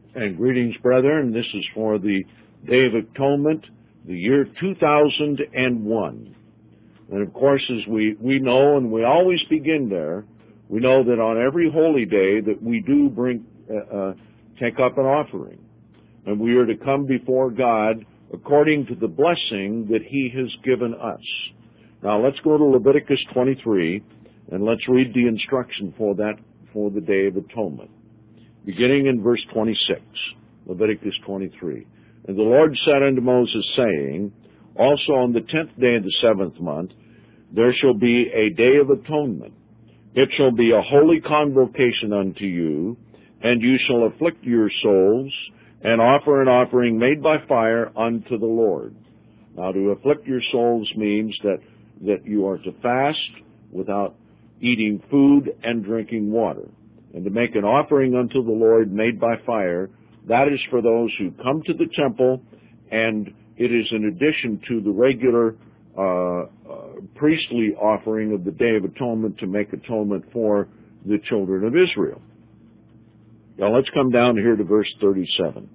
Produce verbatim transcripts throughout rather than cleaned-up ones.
And greetings, brethren. This is for the Day of Atonement, the year two thousand one. And of course, as we, we know, and we always begin there, we know that on every holy day that we do bring, uh, uh, take up an offering. And we are to come before God according to the blessing that He has given us. Now let's go to Leviticus twenty-three, and let's read the instruction for that, for the Day of Atonement. Beginning in verse twenty-six, Leviticus twenty-three. And the Lord said unto Moses, saying, also on the tenth day of the seventh month, there shall be a day of atonement. It shall be a holy convocation unto you, and you shall afflict your souls, and offer an offering made by fire unto the Lord. Now, to afflict your souls means that, that you are to fast without eating food and drinking water. And to make an offering unto the Lord made by fire, that is for those who come to the temple, and it is in addition to the regular uh, uh, priestly offering of the Day of Atonement to make atonement for the children of Israel. Now let's come down here to verse thirty-seven.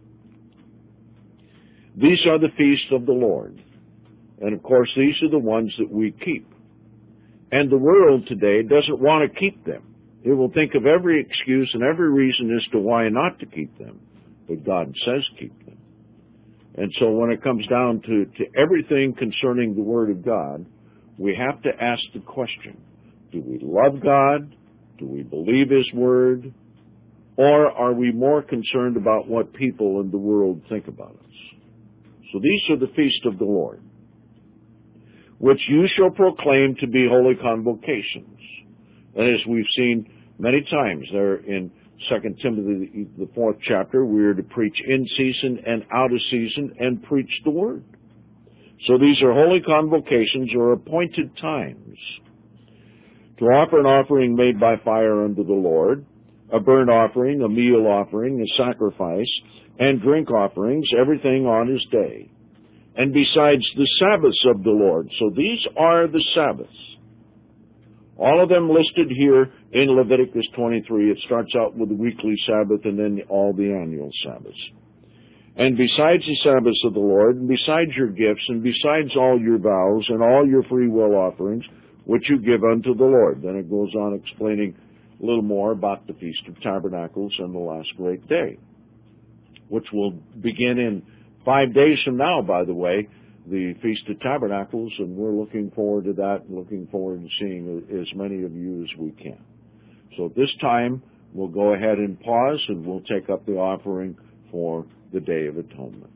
These are the feasts of the Lord. And of course, these are the ones that we keep. And the world today doesn't want to keep them. It will think of every excuse and every reason as to why not to keep them. But God says keep them. And so when it comes down to, to everything concerning the Word of God, we have to ask the question, do we love God? Do we believe His Word? Or are we more concerned about what people in the world think about us? So these are the feasts of the Lord, which you shall proclaim to be holy convocations. And as we've seen many times there in Second Timothy, the fourth chapter, we are to preach in season and out of season and preach the Word. So these are holy convocations or appointed times to offer an offering made by fire unto the Lord, a burnt offering, a meal offering, a sacrifice, and drink offerings, everything on His day. And besides the Sabbaths of the Lord. So these are the Sabbaths. All of them listed here in Leviticus twenty-three. It starts out with the weekly Sabbath and then all the annual Sabbaths. And besides the Sabbaths of the Lord, and besides your gifts, and besides all your vows, and all your free will offerings, which you give unto the Lord. Then it goes on explaining a little more about the Feast of Tabernacles and the last great day, which will begin in five days from now, by the way, the Feast of Tabernacles, and we're looking forward to that, and looking forward to seeing as many of you as we can. So at this time, we'll go ahead and pause, and we'll take up the offering for the Day of Atonement.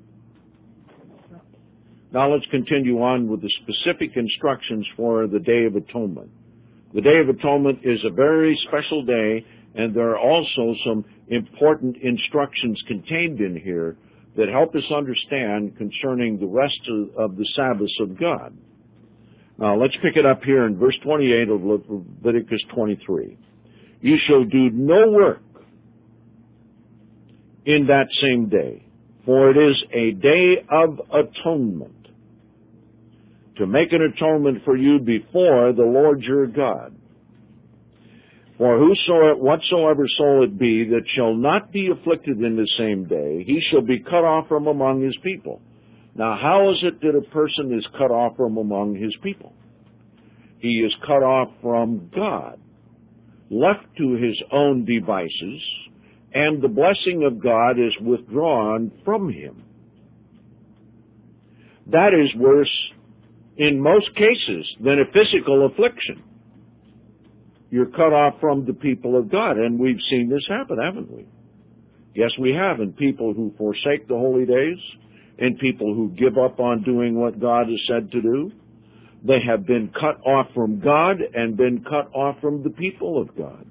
Now let's continue on with the specific instructions for the Day of Atonement. The Day of Atonement is a very special day, and there are also some important instructions contained in here that help us understand concerning the rest of, of the Sabbaths of God. Now, let's pick it up here in verse twenty-eight of Leviticus twenty-three. You shall do no work in that same day, for it is a day of atonement, to make an atonement for you before the Lord your God. For whosoever, whatsoever soul it be that shall not be afflicted in the same day, he shall be cut off from among his people. Now, how is it that a person is cut off from among his people? He is cut off from God, left to his own devices, and the blessing of God is withdrawn from him. That is worse in most cases than a physical affliction. You're cut off from the people of God, and we've seen this happen, haven't we? Yes, we have, and people who forsake the holy days, and people who give up on doing what God has said to do, they have been cut off from God and been cut off from the people of God.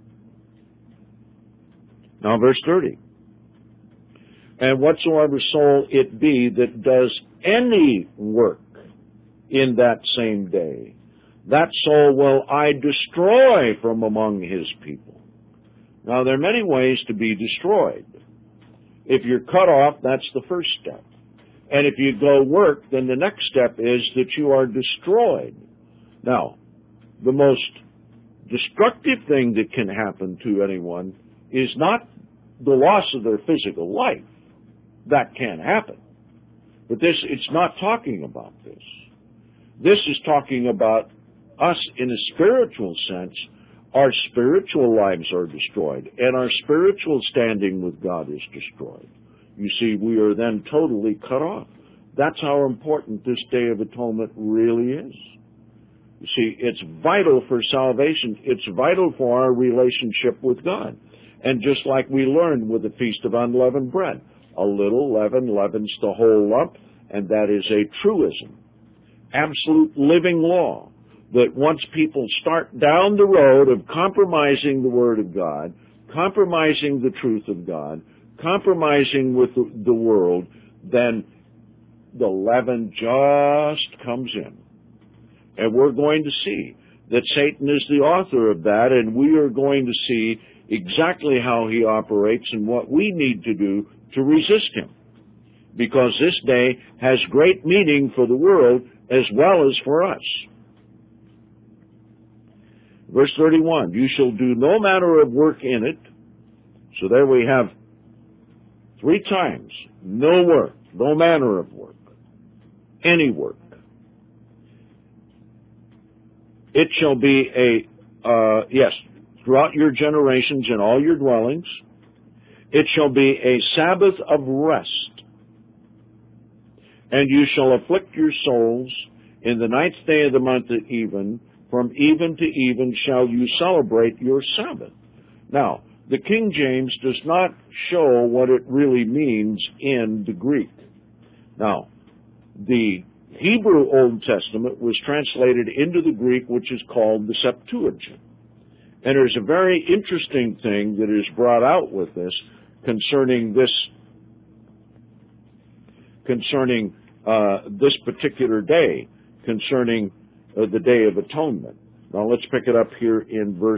Now, verse thirty. And whatsoever soul it be that does any work in that same day, that soul will I destroy from among his people. Now, there are many ways to be destroyed. If you're cut off, that's the first step. And if you go work, then the next step is that you are destroyed. Now, the most destructive thing that can happen to anyone is not the loss of their physical life. That can't happen. But this, it's not talking about this. This is talking about us in a spiritual sense. Our spiritual lives are destroyed, and our spiritual standing with God is destroyed. You see, we are then totally cut off. That's how important this Day of Atonement really is. You see, it's vital for salvation. It's vital for our relationship with God. And just like we learned with the Feast of Unleavened Bread, a little leaven leavens the whole lump, and that is a truism, absolute living law, that once people start down the road of compromising the Word of God, compromising the truth of God, compromising with the, the world, then the leaven just comes in. And we're going to see that Satan is the author of that, and we are going to see exactly how he operates and what we need to do to resist him. Because this day has great meaning for the world as well as for us. Verse thirty-one, you shall do no manner of work in it. So there we have three times, no work, no manner of work, any work. It shall be a, uh, yes, throughout your generations in all your dwellings, it shall be a Sabbath of rest. And you shall afflict your souls in the ninth day of the month at even. From even to even shall you celebrate your Sabbath. Now, the King James does not show what it really means in the Greek. Now, the Hebrew Old Testament was translated into the Greek, which is called the Septuagint. And there's a very interesting thing that is brought out with this concerning this, concerning uh, this particular day, concerning uh, the Day of Atonement. Now let's pick it up here in verse,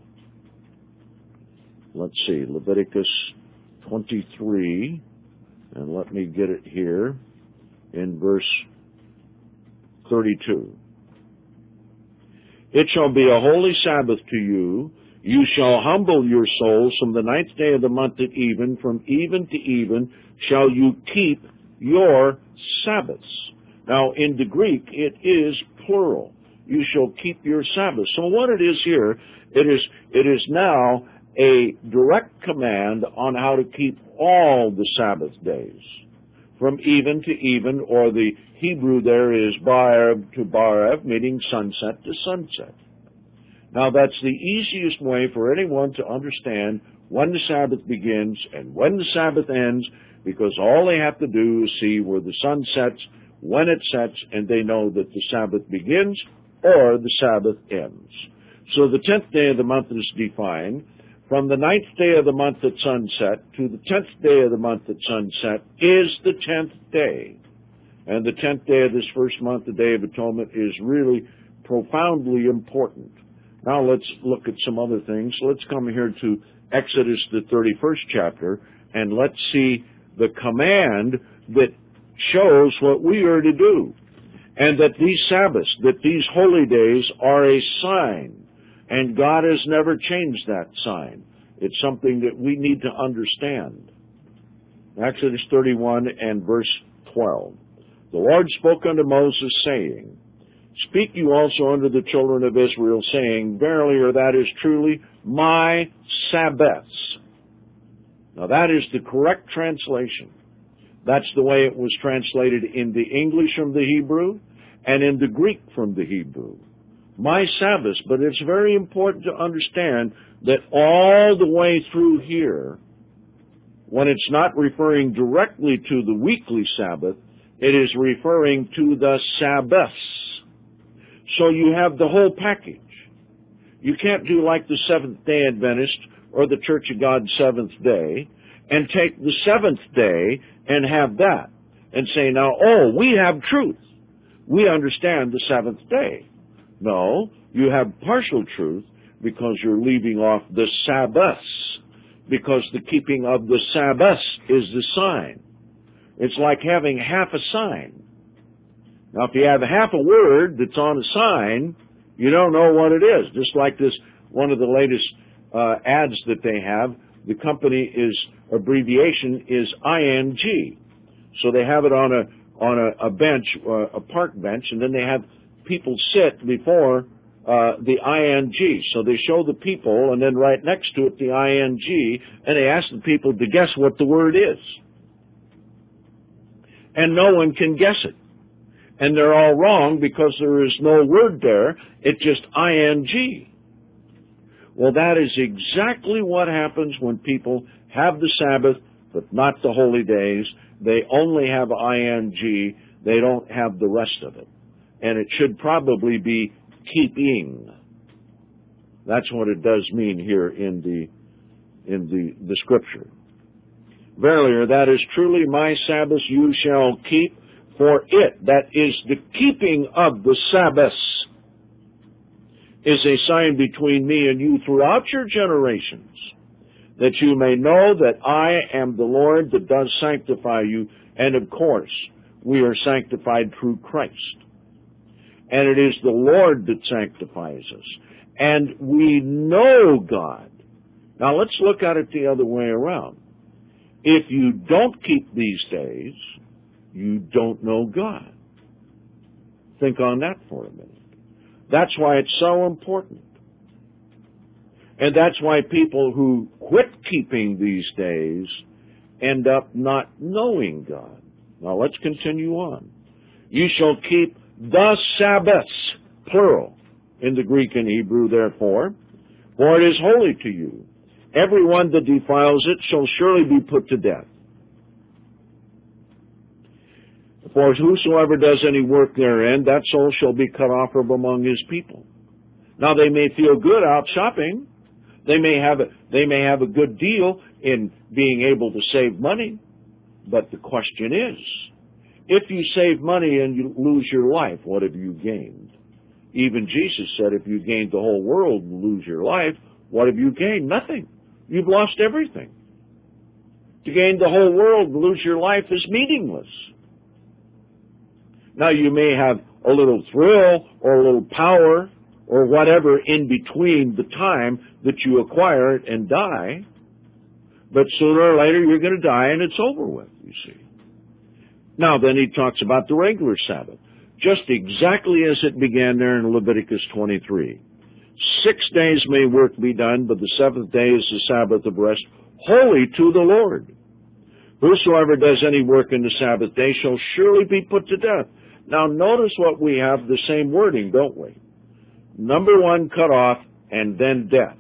let's see, Leviticus twenty-three, and let me get it here in verse thirty-two. It shall be a holy Sabbath to you. You shall humble your souls from the ninth day of the month at even. From even to even shall you keep your Sabbaths. Now, in the Greek, it is plural. You shall keep your Sabbath. So what it is here, it is, it is now a direct command on how to keep all the Sabbath days. From even to even, or the Hebrew there is Barev to Barev, meaning sunset to sunset. Now that's the easiest way for anyone to understand when the Sabbath begins and when the Sabbath ends, because all they have to do is see where the sun sets, when it sets, and they know that the Sabbath begins or the Sabbath ends. So the tenth day of the month is defined. From the ninth day of the month at sunset to the tenth day of the month at sunset is the tenth day. And the tenth day of this first month, the Day of Atonement, is really profoundly important. Now let's look at some other things. Let's come here to Exodus, the thirty-first chapter, and let's see the command that shows what we are to do. And that these Sabbaths, that these holy days are a sign. And God has never changed that sign. It's something that we need to understand. Exodus thirty-one and verse twelve. The Lord spoke unto Moses, saying, Speak you also unto the children of Israel, saying, Verily, or that is truly, my Sabbaths. Now that is the correct translation. That's the way it was translated in the English from the Hebrew and in the Greek from the Hebrew. My Sabbaths, but it's very important to understand that all the way through here, when it's not referring directly to the weekly Sabbath, it is referring to the Sabbaths. So you have the whole package. You can't do like the Seventh-day Adventist or the Church of God Seventh Day and take the seventh day and have that and say, now, oh, we have truth. We understand the seventh day. No, you have partial truth because you're leaving off the Sabbaths, because the keeping of the Sabbaths is the sign. It's like having half a sign. Now, if you have half a word that's on a sign, you don't know what it is. Just like this, one of the latest uh, ads that they have, the company is abbreviation is I N G. So they have it on a on a, a bench, uh, a park bench, and then they have people sit before uh, the I N G. So they show the people, and then right next to it the I N G, and they ask the people to guess what the word is. And no one can guess it. And they're all wrong because there is no word there. It's just I N G. Well, that is exactly what happens when people have the Sabbath, but not the holy days. They only have I N G. They don't have the rest of it. And it should probably be keeping. That's what it does mean here in the in the, the Scripture. Verily, that is truly my Sabbath you shall keep, for it, that is the keeping of the Sabbath, is a sign between me and you throughout your generations, that you may know that I am the Lord that does sanctify you. And of course, we are sanctified through Christ. And it is the Lord that sanctifies us. And we know God. Now let's look at it the other way around. If you don't keep these days, you don't know God. Think on that for a minute. That's why it's so important. And that's why people who quit keeping these days end up not knowing God. Now let's continue on. You shall keep the Sabbaths, plural, in the Greek and Hebrew, therefore, for it is holy to you. Everyone that defiles it shall surely be put to death. For whosoever does any work therein, that soul shall be cut off from among his people. Now they may feel good out shopping. They may have a, they may have a good deal in being able to save money. But the question is, if you save money and you lose your life, what have you gained? Even Jesus said, if you gained the whole world and lose your life, what have you gained? Nothing. You've lost everything. To gain the whole world and lose your life is meaningless. Now, you may have a little thrill or a little power or whatever in between the time that you acquire it and die, but sooner or later you're going to die and it's over with, you see. Now, then he talks about the regular Sabbath, just exactly as it began there in Leviticus twenty-three. Six days may work be done, but the seventh day is the Sabbath of rest, holy to the Lord. Whosoever does any work in the Sabbath day shall surely be put to death. Now, notice what we have, the same wording, don't we? Number one, cut off, and then death.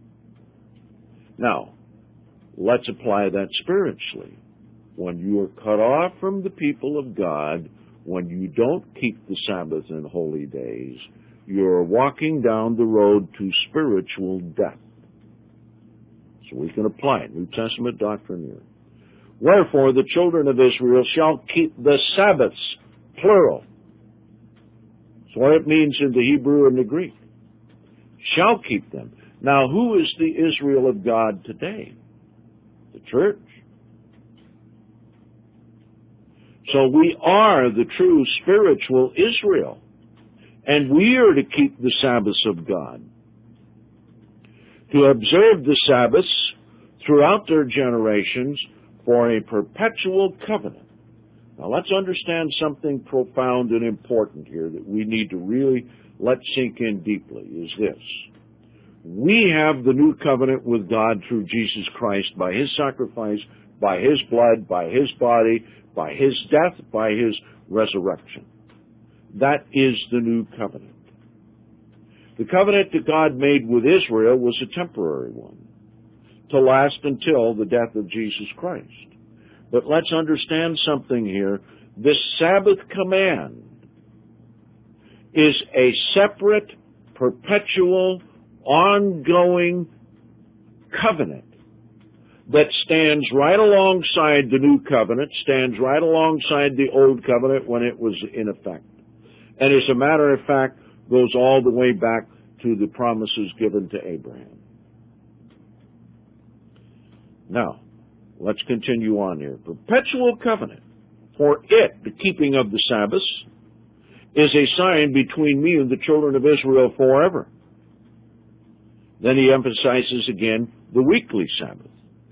Now, let's apply that spiritually. When you are cut off from the people of God, when you don't keep the Sabbath and holy days, you are walking down the road to spiritual death. So we can apply it. New Testament doctrine here. Wherefore the children of Israel shall keep the Sabbaths, plural. That's what it means in the Hebrew and the Greek. Shall keep them. Now, who is the Israel of God today? The church. So we are the true spiritual Israel. And we are to keep the Sabbaths of God. To observe the Sabbaths throughout their generations for a perpetual covenant. Now let's understand something profound and important here that we need to really let sink in deeply, is this. We have the new covenant with God through Jesus Christ by His sacrifice, by His blood, by His body, by His death, by His resurrection. That is the new covenant. The covenant that God made with Israel was a temporary one, to last until the death of Jesus Christ. But let's understand something here. This Sabbath command is a separate, perpetual, ongoing covenant that stands right alongside the new covenant, stands right alongside the old covenant when it was in effect. And as a matter of fact, goes all the way back to the promises given to Abraham. Now, let's continue on here. Perpetual covenant. For it, the keeping of the Sabbaths, is a sign between me and the children of Israel forever. Then he emphasizes again the weekly Sabbath.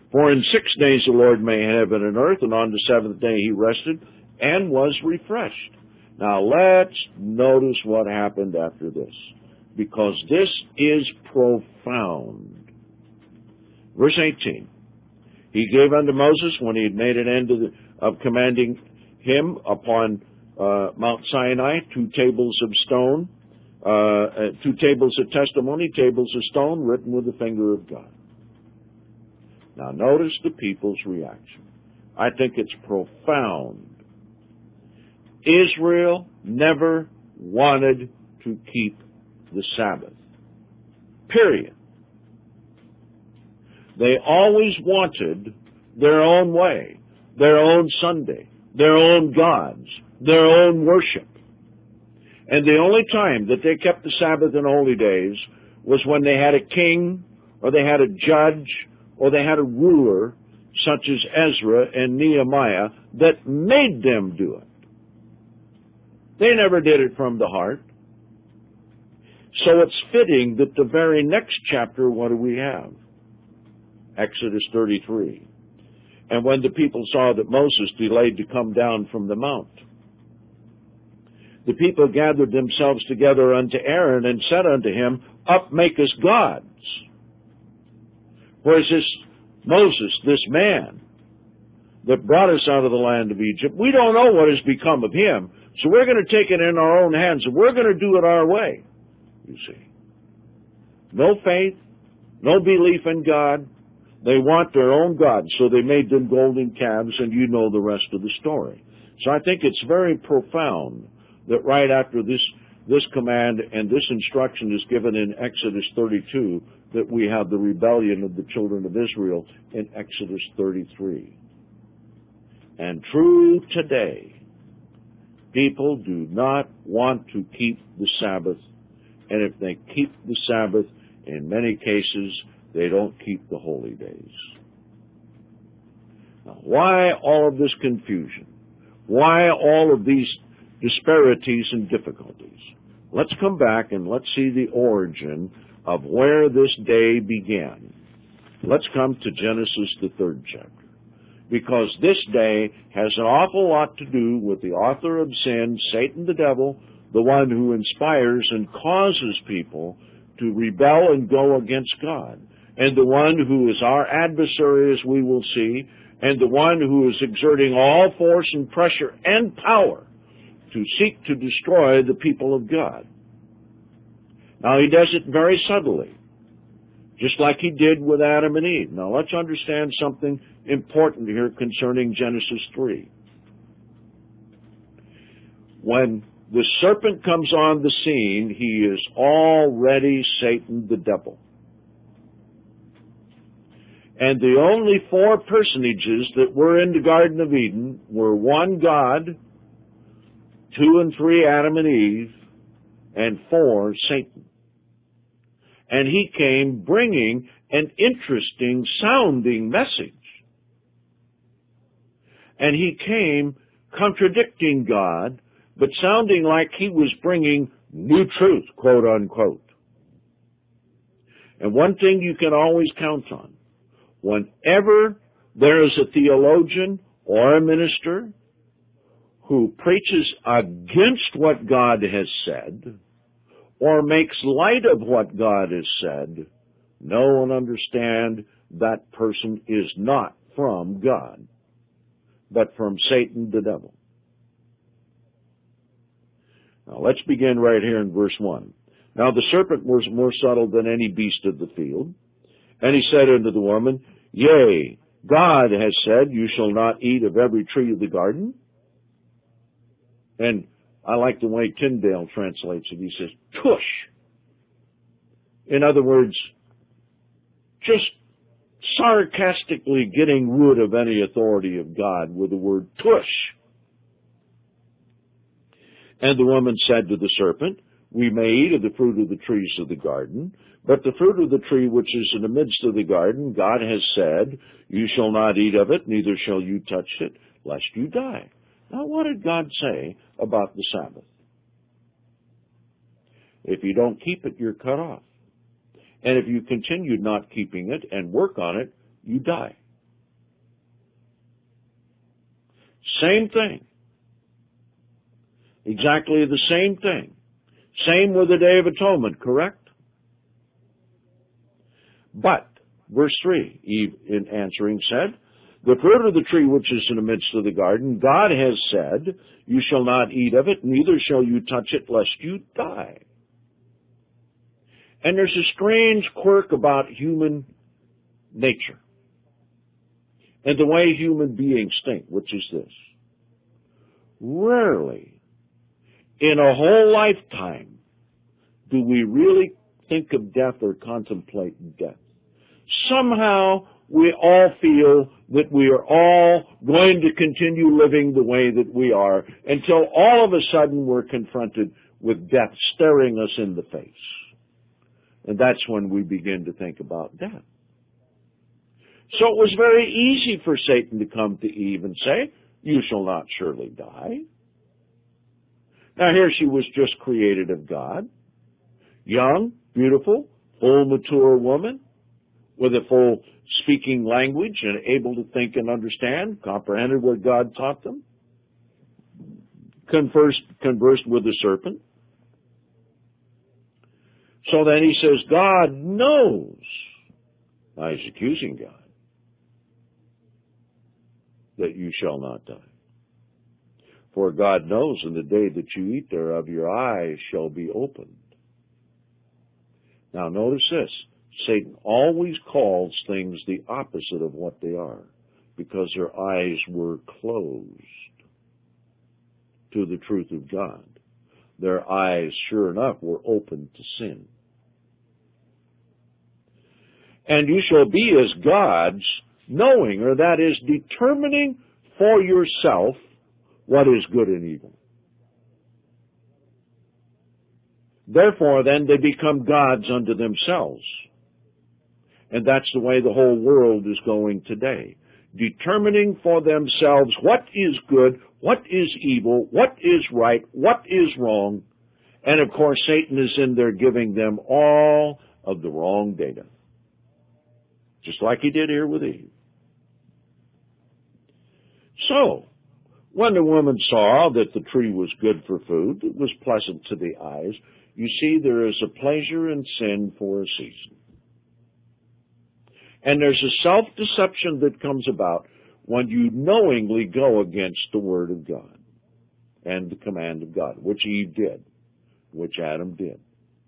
For in six days the Lord made heaven and earth, and on the seventh day he rested and was refreshed. Now let's notice what happened after this, because this is profound. Verse eighteen. He gave unto Moses, when he had made an end of, the, of commanding him upon uh, Mount Sinai, two tables of stone, uh, uh, two tables of testimony, tables of stone written with the finger of God. Now notice the people's reaction. I think it's profound. Israel never wanted to keep the Sabbath. Period. They always wanted their own way, their own Sunday, their own gods, their own worship. And the only time that they kept the Sabbath in holy days was when they had a king, or they had a judge, or they had a ruler, such as Ezra and Nehemiah, that made them do it. They never did it from the heart. So it's fitting that the very next chapter, what do we have? Exodus thirty-three. And when the people saw that Moses delayed to come down from the mount, the people gathered themselves together unto Aaron and said unto him, Up, make us gods. Where's this Moses, this man that brought us out of the land of Egypt? We don't know what has become of him, so we're going to take it in our own hands, and we're going to do it our way, you see. No faith, no belief in God. They want their own gods, so they made them golden calves, and you know the rest of the story. So I think it's very profound that right after this this command and this instruction is given in Exodus thirty-two, that we have the rebellion of the children of Israel in Exodus thirty-three. And true today, people do not want to keep the Sabbath, and if they keep the Sabbath, in many cases, they don't keep the holy days. Now, why all of this confusion? Why all of these disparities and difficulties? Let's come back and let's see the origin of where this day began. Let's come to Genesis, the third chapter. Because this day has an awful lot to do with the author of sin, Satan the devil, the one who inspires and causes people to rebel and go against God, and the one who is our adversary, as we will see, and the one who is exerting all force and pressure and power to seek to destroy the people of God. Now, he does it very subtly, just like he did with Adam and Eve. Now, let's understand something important here concerning Genesis three. When the serpent comes on the scene, he is already Satan the devil. And the only four personages that were in the Garden of Eden were one God, two and three Adam and Eve, and four Satan. And he came bringing an interesting sounding message. And he came contradicting God, but sounding like he was bringing new truth, quote unquote. And one thing you can always count on, whenever there is a theologian or a minister who preaches against what God has said or makes light of what God has said, know and understand that person is not from God, but from Satan the devil. Now let's begin right here in verse one. Now the serpent was more subtle than any beast of the field, and he said unto the woman, Yea, God has said, You shall not eat of every tree of the garden. And I like the way Tyndale translates it. He says, Tush. In other words, just sarcastically getting rid of any authority of God with the word tush. And the woman said to the serpent, We may eat of the fruit of the trees of the garden, but the fruit of the tree which is in the midst of the garden, God has said, You shall not eat of it, neither shall you touch it, lest you die. Now, what did God say about the Sabbath? If you don't keep it, you're cut off. And if you continue not keeping it and work on it, you die. Same thing. Exactly the same thing. Same with the Day of Atonement, correct? But, verse three, Eve in answering said, the fruit of the tree which is in the midst of the garden, God has said, you shall not eat of it, neither shall you touch it, lest you die. And there's a strange quirk about human nature and the way human beings think, which is this. Rarely in a whole lifetime do we really think of death or contemplate death. Somehow we all feel that we are all going to continue living the way that we are until all of a sudden we're confronted with death staring us in the face. And that's when we begin to think about death. So it was very easy for Satan to come to Eve and say, you shall not surely die. Now here she was just created of God, young, beautiful, full, mature woman, with a full speaking language and able to think and understand, comprehended what God taught them, conversed, conversed with the serpent. So then he says, God knows. Now he's accusing God that you shall not die. For God knows in the day that you eat thereof, your eyes shall be opened. Now notice this. Satan always calls things the opposite of what they are because their eyes were closed to the truth of God. Their eyes, sure enough, were open to sin. And you shall be as gods, knowing, or that is, determining for yourself what is good and evil. Therefore, then, they become gods unto themselves. And that's the way the whole world is going today. Determining for themselves what is good, what is evil, what is right, what is wrong. And of course, Satan is in there giving them all of the wrong data. Just like he did here with Eve. So, when the woman saw that the tree was good for food, it was pleasant to the eyes, you see there is a pleasure in sin for a season. And there's a self-deception that comes about when you knowingly go against the Word of God and the command of God, which Eve did, which Adam did.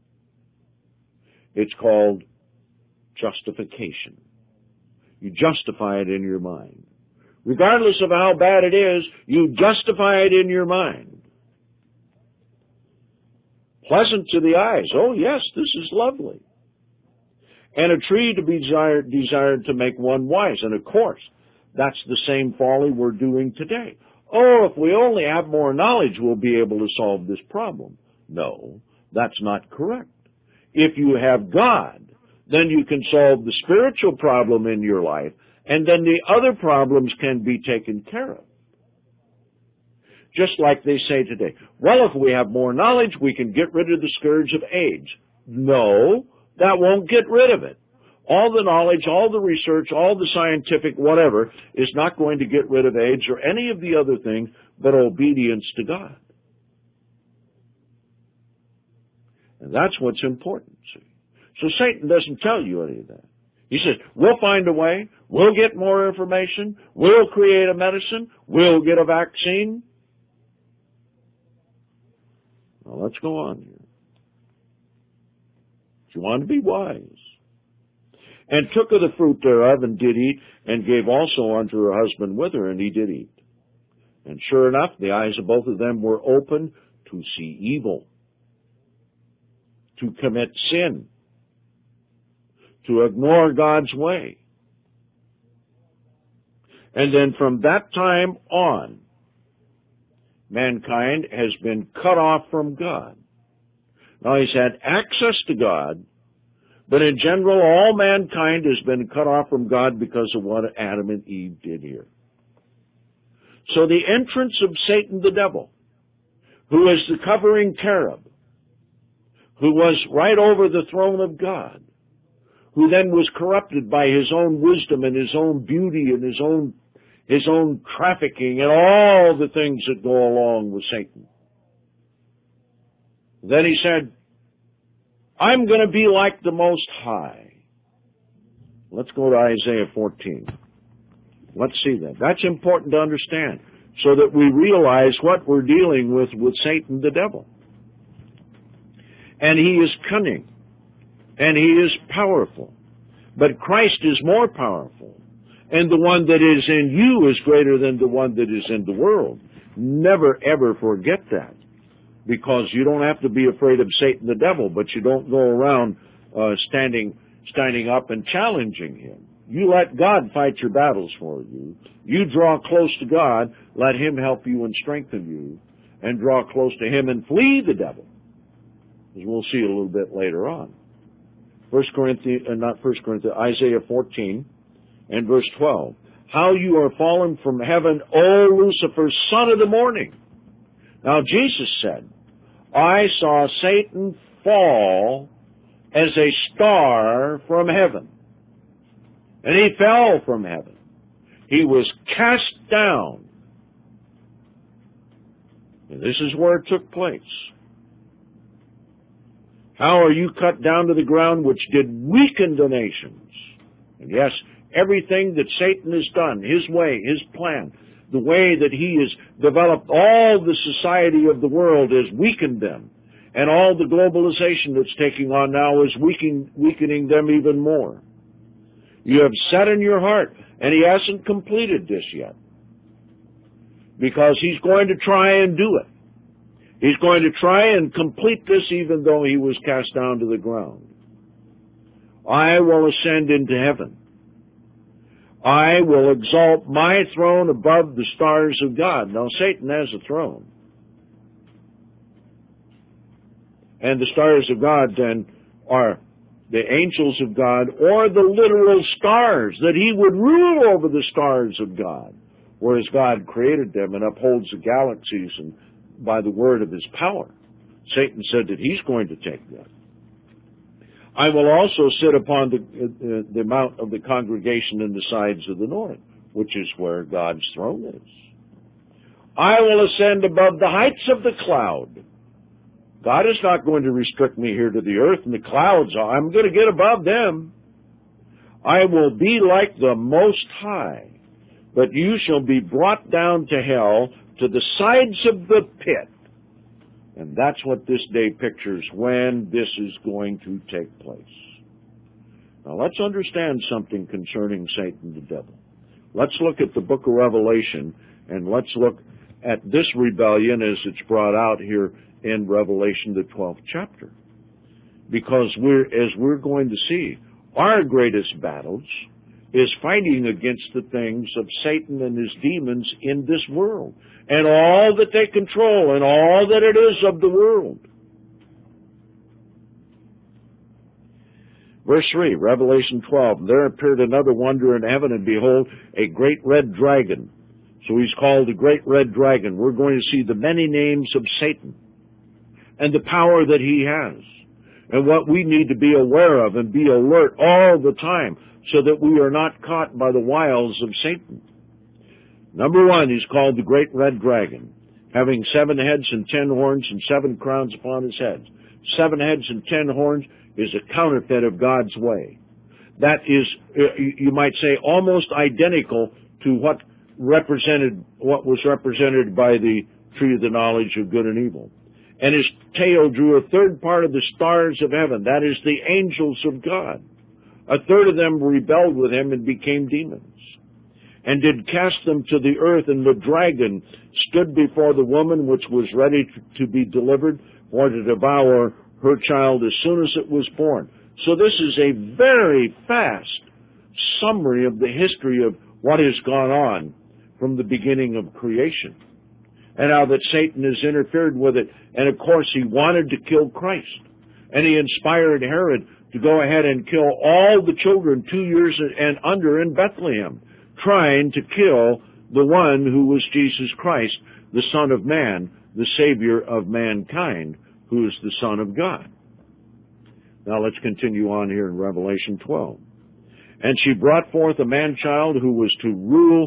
It's called justification. You justify it in your mind. Regardless of how bad it is, you justify it in your mind. Pleasant to the eyes. Oh, yes, this is lovely. And a tree to be desired, desired to make one wise. And of course, that's the same folly we're doing today. Oh, if we only have more knowledge, we'll be able to solve this problem. No, that's not correct. If you have God, then you can solve the spiritual problem in your life, and then the other problems can be taken care of. Just like they say today, well, if we have more knowledge, we can get rid of the scourge of age. No, that won't get rid of it. All the knowledge, all the research, all the scientific whatever is not going to get rid of AIDS or any of the other things but obedience to God. And that's what's important, see. So Satan doesn't tell you any of that. He says, we'll find a way, we'll get more information, we'll create a medicine, we'll get a vaccine. Well, let's go on here. She wanted to be wise. And took of the fruit thereof, and did eat, and gave also unto her husband with her, and he did eat. And sure enough, the eyes of both of them were open to see evil, to commit sin, to ignore God's way. And then from that time on, mankind has been cut off from God. Now, he's had access to God, but in general, all mankind has been cut off from God because of what Adam and Eve did here. So the entrance of Satan the devil, who is the covering cherub, who was right over the throne of God, who then was corrupted by his own wisdom and his own beauty and his own his own trafficking, and all the things that go along with Satan. Then he said, I'm going to be like the Most High. Let's go to Isaiah fourteen. Let's see that. That's important to understand so that we realize what we're dealing with with Satan the devil. And he is cunning. And he is powerful. But Christ is more powerful. And the one that is in you is greater than the one that is in the world. Never, ever forget that. Because you don't have to be afraid of Satan the devil, but you don't go around uh, standing standing up and challenging him. You let God fight your battles for you. You draw close to God, let him help you and strengthen you, and draw close to him and flee the devil. As we'll see a little bit later on. First Corinthians, uh, not First Corinthians, Isaiah fourteen and verse twelve. How you are fallen from heaven, O Lucifer, son of the morning. Now Jesus said, I saw Satan fall as a star from heaven. And he fell from heaven. He was cast down. And this is where it took place. How are you cut down to the ground, which did weaken the nations? And yes, everything that Satan has done, his way, his plan, the way that he has developed all the society of the world has weakened them. And all the globalization that's taking on now is weakening, weakening them even more. You have set in your heart, and he hasn't completed this yet. Because he's going to try and do it. He's going to try and complete this even though he was cast down to the ground. I will ascend into heaven. I will exalt my throne above the stars of God. Now, Satan has a throne. And the stars of God then are the angels of God, or the literal stars, that he would rule over the stars of God, whereas God created them and upholds the galaxies and by the word of his power. Satan said that he's going to take them. I will also sit upon the, uh, the mount of the congregation in the sides of the north, which is where God's throne is. I will ascend above the heights of the cloud. God is not going to restrict me here to the earth and the clouds. I'm going to get above them. I will be like the Most High, but you shall be brought down to hell, to the sides of the pit. And that's what this day pictures when this is going to take place. Now let's understand something concerning Satan the devil. Let's look at the book of Revelation, and let's look at this rebellion as it's brought out here in Revelation, the twelfth chapter. Because we're, as we're going to see, our greatest battles is fighting against the things of Satan and his demons in this world, and all that they control, and all that it is of the world. Verse three, Revelation twelve, there appeared another wonder in heaven, and behold, a great red dragon. So he's called the great red dragon. We're going to see the many names of Satan, and the power that he has, and what we need to be aware of and be alert all the time, so that we are not caught by the wiles of Satan. Number one, he's called the great red dragon, having seven heads and ten horns and seven crowns upon his heads. Seven heads and ten horns is a counterfeit of God's way. That is, you might say, almost identical to what represented, what was represented by the tree of the knowledge of good and evil. And his tail drew a third part of the stars of heaven, that is, the angels of God. A third of them rebelled with him and became demons, and did cast them to the earth, and the dragon stood before the woman which was ready to be delivered, or to devour her child as soon as it was born. So this is a very fast summary of the history of what has gone on from the beginning of creation, and how that Satan has interfered with it. And of course he wanted to kill Christ, and he inspired Herod to go ahead and kill all the children two years and under in Bethlehem, trying to kill the one who was Jesus Christ, the Son of Man, the Savior of mankind, who is the Son of God. Now let's continue on here in Revelation twelve. And she brought forth a man-child who was to rule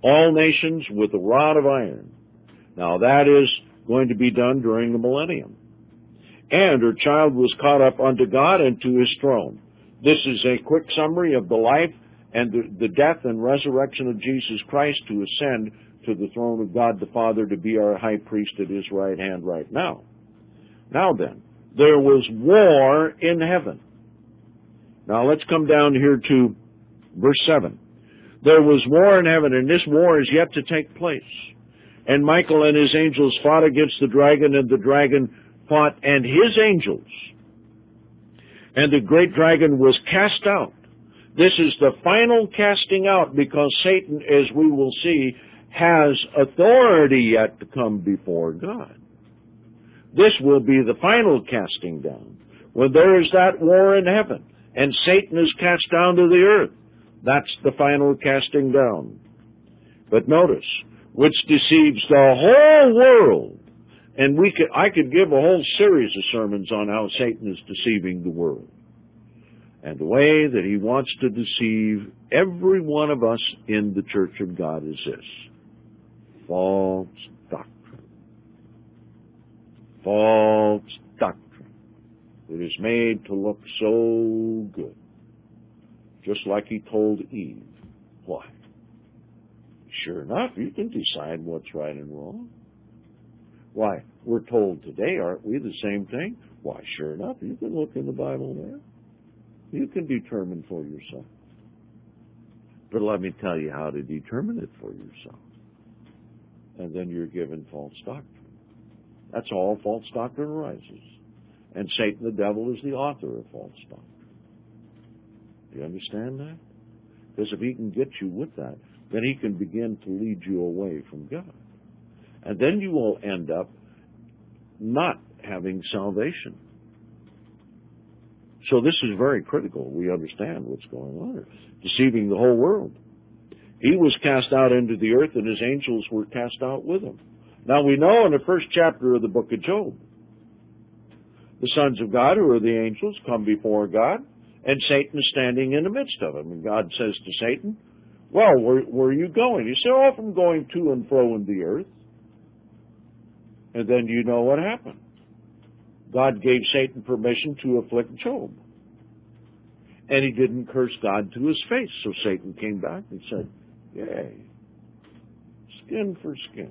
all nations with a rod of iron. Now that is going to be done during the millennium. And her child was caught up unto God and to his throne. This is a quick summary of the life and the, the death and resurrection of Jesus Christ to ascend to the throne of God the Father to be our high priest at his right hand right now. Now then, there was war in heaven. Now let's come down here to verse seven. There was war in heaven, and this war is yet to take place. And Michael and his angels fought against the dragon, and the dragon fought and his angels. And the great dragon was cast out. This is the final casting out, because Satan, as we will see, has authority yet to come before God. This will be the final casting down, when there is that war in heaven, and Satan is cast down to the earth. That's the final casting down. But notice, which deceives the whole world. And we could, I could give a whole series of sermons on how Satan is deceiving the world. And the way that he wants to deceive every one of us in the church of God is this: false doctrine. False doctrine. It is made to look so good. Just like he told Eve. Why? Sure enough, you can decide what's right and wrong. Why, we're told today, aren't we, the same thing? Why, sure enough, you can look in the Bible there. You can determine for yourself. But let me tell you how to determine it for yourself. And then you're given false doctrine. That's all false doctrine arises. And Satan, the devil, is the author of false doctrine. Do you understand that? Because if he can get you with that, then he can begin to lead you away from God. And then you will end up not having salvation. So this is very critical. We understand what's going on here. Deceiving the whole world. He was cast out into the earth, and his angels were cast out with him. Now we know in the first chapter of the book of Job, the sons of God, who are the angels, come before God, and Satan is standing in the midst of them. And God says to Satan, well, where, where are you going? You say, oh, I'm going to and fro in the earth. And then you know what happened. God gave Satan permission to afflict Job. And he didn't curse God to his face. So Satan came back and said, yay, skin for skin.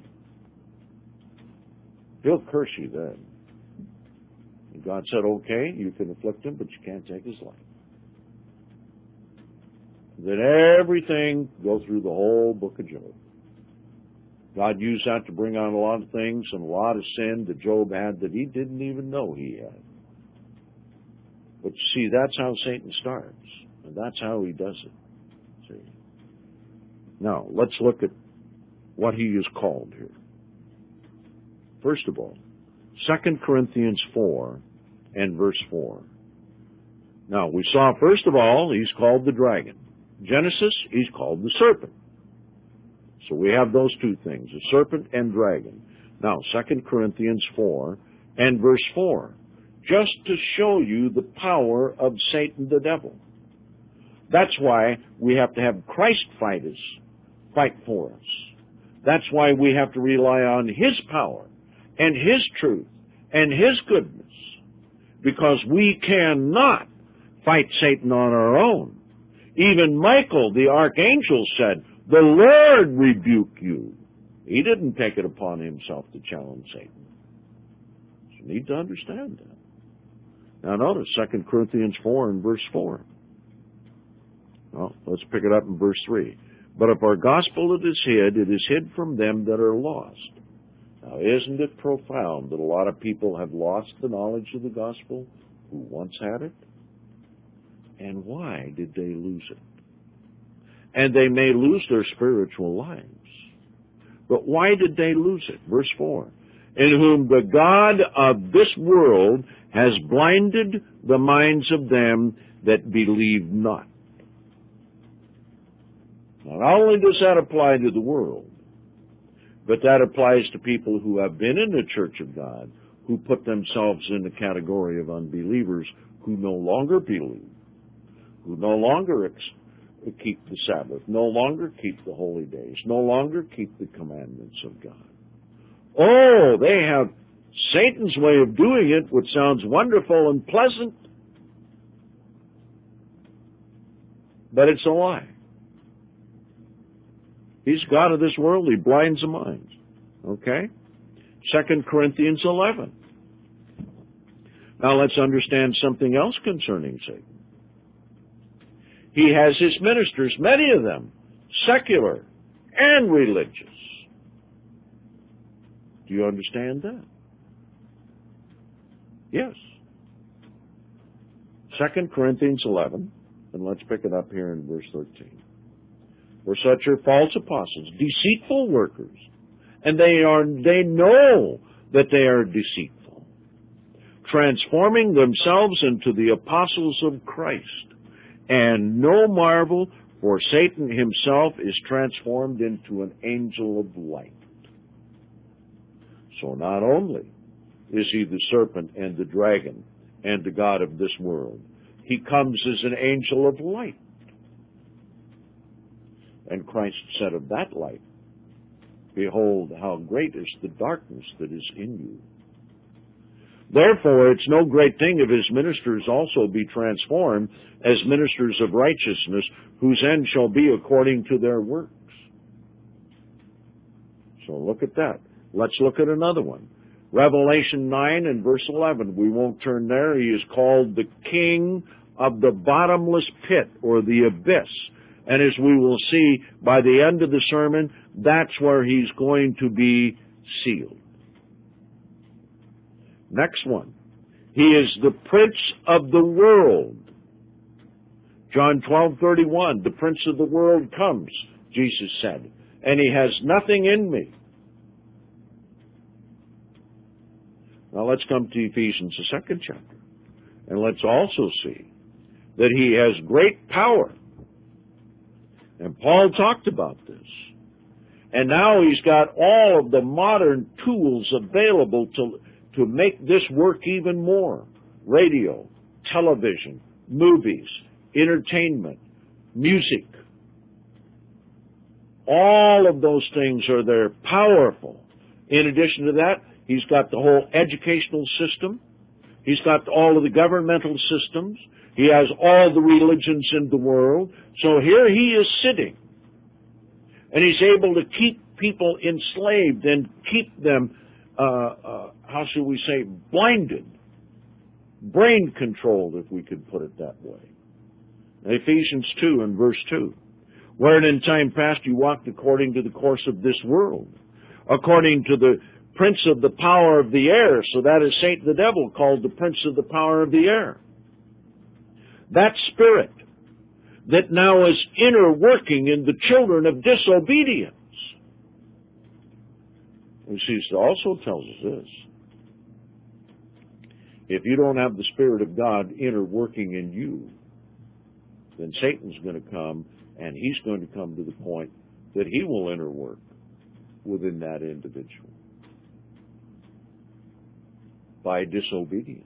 He'll curse you then. And God said, okay, you can afflict him, but you can't take his life. Then everything go through the whole book of Job. God used that to bring on a lot of things and a lot of sin that Job had that he didn't even know he had. But see, that's how Satan starts. And that's how he does it. See? Now, let's look at what he is called here. First of all, Second Corinthians four and verse four. Now, we saw, first of all, he's called the dragon. Genesis, he's called the serpent. So we have those two things, the serpent and dragon. Now, Second Corinthians four and verse four, just to show you the power of Satan the devil. That's why we have to have Christ fight us, fight for us. That's why we have to rely on his power and his truth and his goodness, because we cannot fight Satan on our own. Even Michael, the archangel, said, the Lord rebuke you. He didn't take it upon himself to challenge Satan. So you need to understand that. Now notice Second Corinthians four and verse four. Well, let's pick it up in verse three. But if our gospel it is hid, it is hid from them that are lost. Now isn't it profound that a lot of people have lost the knowledge of the gospel who once had it? And why did they lose it? And they may lose their spiritual lives. But why did they lose it? Verse four. In whom the God of this world has blinded the minds of them that believe not. Now, not only does that apply to the world, but that applies to people who have been in the church of God, who put themselves in the category of unbelievers, who no longer believe, who no longer ex- keep the Sabbath, no longer keep the holy days, no longer keep the commandments of God. Oh, they have Satan's way of doing it, which sounds wonderful and pleasant, but it's a lie. He's God of this world. He blinds the minds. Okay? Second Corinthians eleven. Now let's understand something else concerning Satan. He has his ministers, many of them, secular and religious. Do you understand that? Yes. Second Corinthians eleven, and let's pick it up here in verse thirteen. For such are false apostles, deceitful workers, and they are they know that they are deceitful, transforming themselves into the apostles of Christ. And no marvel, for Satan himself is transformed into an angel of light. So not only is he the serpent and the dragon and the god of this world, he comes as an angel of light. And Christ said of that light, behold, how great is the darkness that is in you. Therefore, it's no great thing if his ministers also be transformed as ministers of righteousness, whose end shall be according to their works. So look at that. Let's look at another one. Revelation nine and verse eleven. We won't turn there. He is called the king of the bottomless pit, or the abyss. And as we will see by the end of the sermon, that's where he's going to be sealed. Next one. He is the prince of the world. John twelve thirty-one, the prince of the world comes, Jesus said, and he has nothing in me. Now let's come to Ephesians, the second chapter, and let's also see that he has great power. And Paul talked about this. And now he's got all of the modern tools available to, to make this work even more. Radio, television, movies, entertainment, music. All of those things are there, powerful. In addition to that, he's got the whole educational system. He's got all of the governmental systems. He has all the religions in the world. So here he is sitting. And he's able to keep people enslaved and keep them, uh, uh, how should we say, blinded. Brain controlled, if we could put it that way. Ephesians two and verse two. Wherein in time past you walked according to the course of this world, according to the prince of the power of the air. So that is Satan the devil, called the prince of the power of the air. That spirit that now is inner working in the children of disobedience. And she also tells us this. If you don't have the Spirit of God inner working in you, then Satan's going to come, and he's going to come to the point that he will inner work within that individual by disobedience.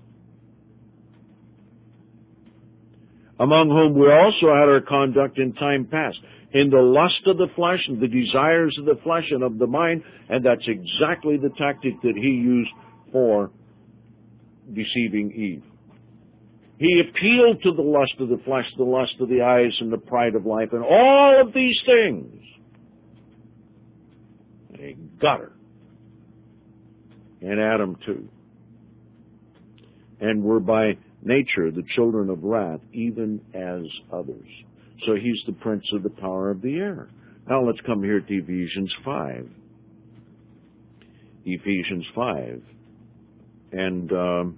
Among whom we also had our conduct in time past, in the lust of the flesh and the desires of the flesh and of the mind, and that's exactly the tactic that he used for deceiving Eve. He appealed to the lust of the flesh, the lust of the eyes, and the pride of life, and all of these things. And he got her. And Adam too. And we're by nature the children of wrath, even as others. So he's the prince of the power of the air. Now let's come here to Ephesians five. Ephesians five. And um,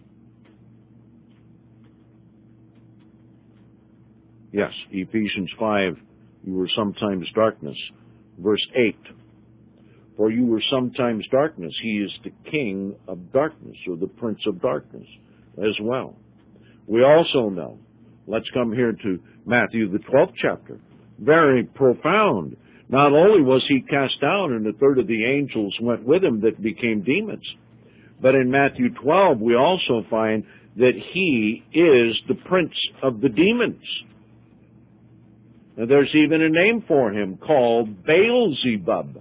yes, Ephesians five, you were sometimes darkness. Verse eight. For you were sometimes darkness. He is the king of darkness, or the prince of darkness as well. We also know, let's come here to Matthew, the twelfth chapter. Very profound. Not only was he cast down, and a third of the angels went with him that became demons, but in Matthew twelve we also find that he is the prince of the demons. And there's even a name for him called Beelzebub.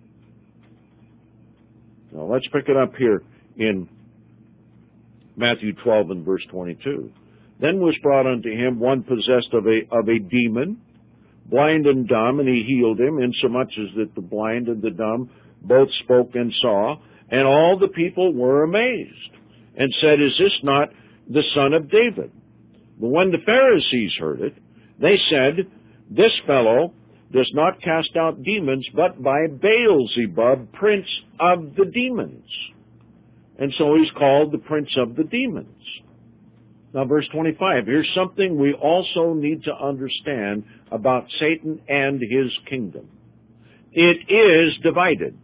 Now let's pick it up here in Matthew twelve and verse twenty-two. Then was brought unto him one possessed of a of a demon, blind and dumb, and he healed him, insomuch as that the blind and the dumb both spoke and saw, and all the people were amazed, and said, Is this not the son of David? But when the Pharisees heard it, they said, This fellow does not cast out demons, but by Beelzebub, prince of the demons. And so he's called the prince of the demons. Now, verse twenty-five, here's something we also need to understand about Satan and his kingdom. It is divided.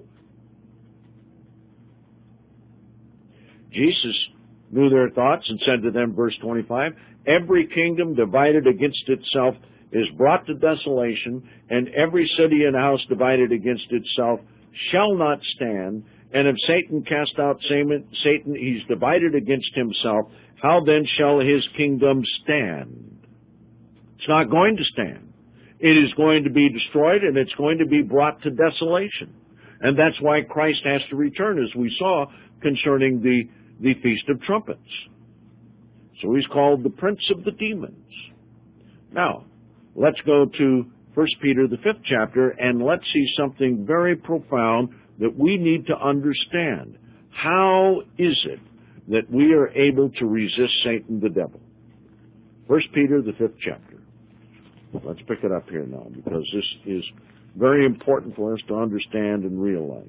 Jesus knew their thoughts and said to them, verse twenty-five, Every kingdom divided against itself is brought to desolation, and every city and house divided against itself shall not stand. And if Satan cast out Satan, he's divided against himself. How then shall his kingdom stand? It's not going to stand. It is going to be destroyed, and it's going to be brought to desolation. And that's why Christ has to return, as we saw concerning the, the Feast of Trumpets. So he's called the Prince of the Demons. Now, let's go to First Peter, the fifth chapter, and let's see something very profound that we need to understand. How is it that we are able to resist Satan the devil? First Peter, the fifth chapter. Let's pick it up here now, because this is very important for us to understand and realize.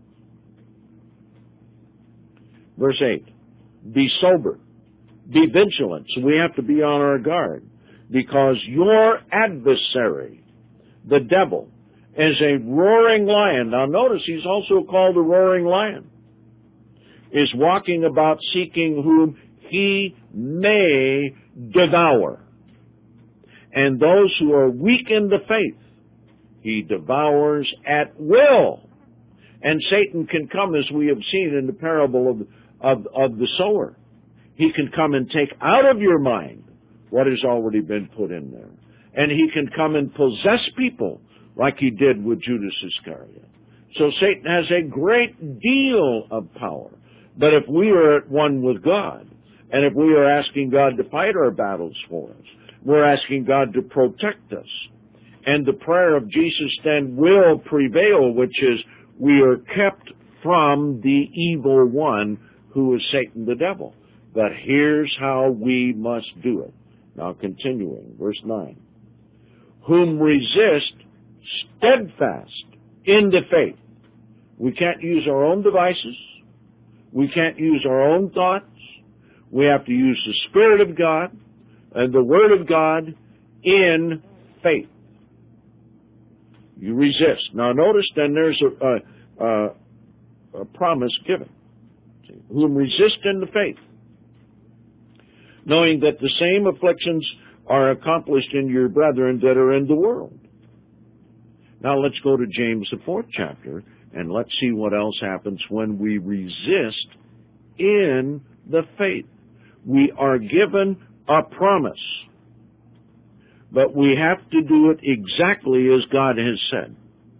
Verse eight, Be sober, be vigilant. So we have to be on our guard, because your adversary, the devil, is a roaring lion. Now notice he's also called a roaring lion. Is walking about seeking whom he may devour. And those who are weak in the faith, he devours at will. And Satan can come, as we have seen in the parable of, of, of the sower. He can come and take out of your mind what has already been put in there. And he can come and possess people like he did with Judas Iscariot. So Satan has a great deal of power. But if we are at one with God, and if we are asking God to fight our battles for us, we're asking God to protect us. And the prayer of Jesus then will prevail, which is we are kept from the evil one who is Satan the devil. But here's how we must do it. Now continuing, verse nine. Whom resist steadfast in the faith. We can't use our own devices. We can't use our own thoughts. We have to use the Spirit of God and the Word of God in faith. You resist. Now notice then there's a, a, a promise given. Whom resist in the faith, knowing that the same afflictions are accomplished in your brethren that are in the world. Now let's go to James, the fourth chapter, and let's see what else happens when we resist in the faith. We are given a promise, but we have to do it exactly as God has said.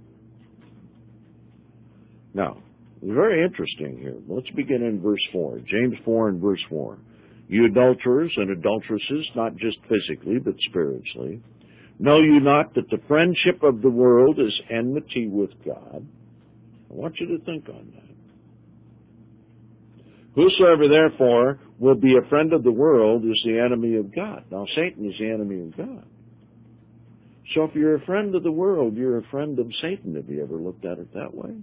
Now, very interesting here. Let's begin in verse four. James four and verse four. You adulterers and adulteresses, not just physically, but spiritually, know you not that the friendship of the world is enmity with God? I want you to think on that. Whosoever therefore will be a friend of the world is the enemy of God. Now Satan is the enemy of God. So if you're a friend of the world, you're a friend of Satan. Have you ever looked at it that way?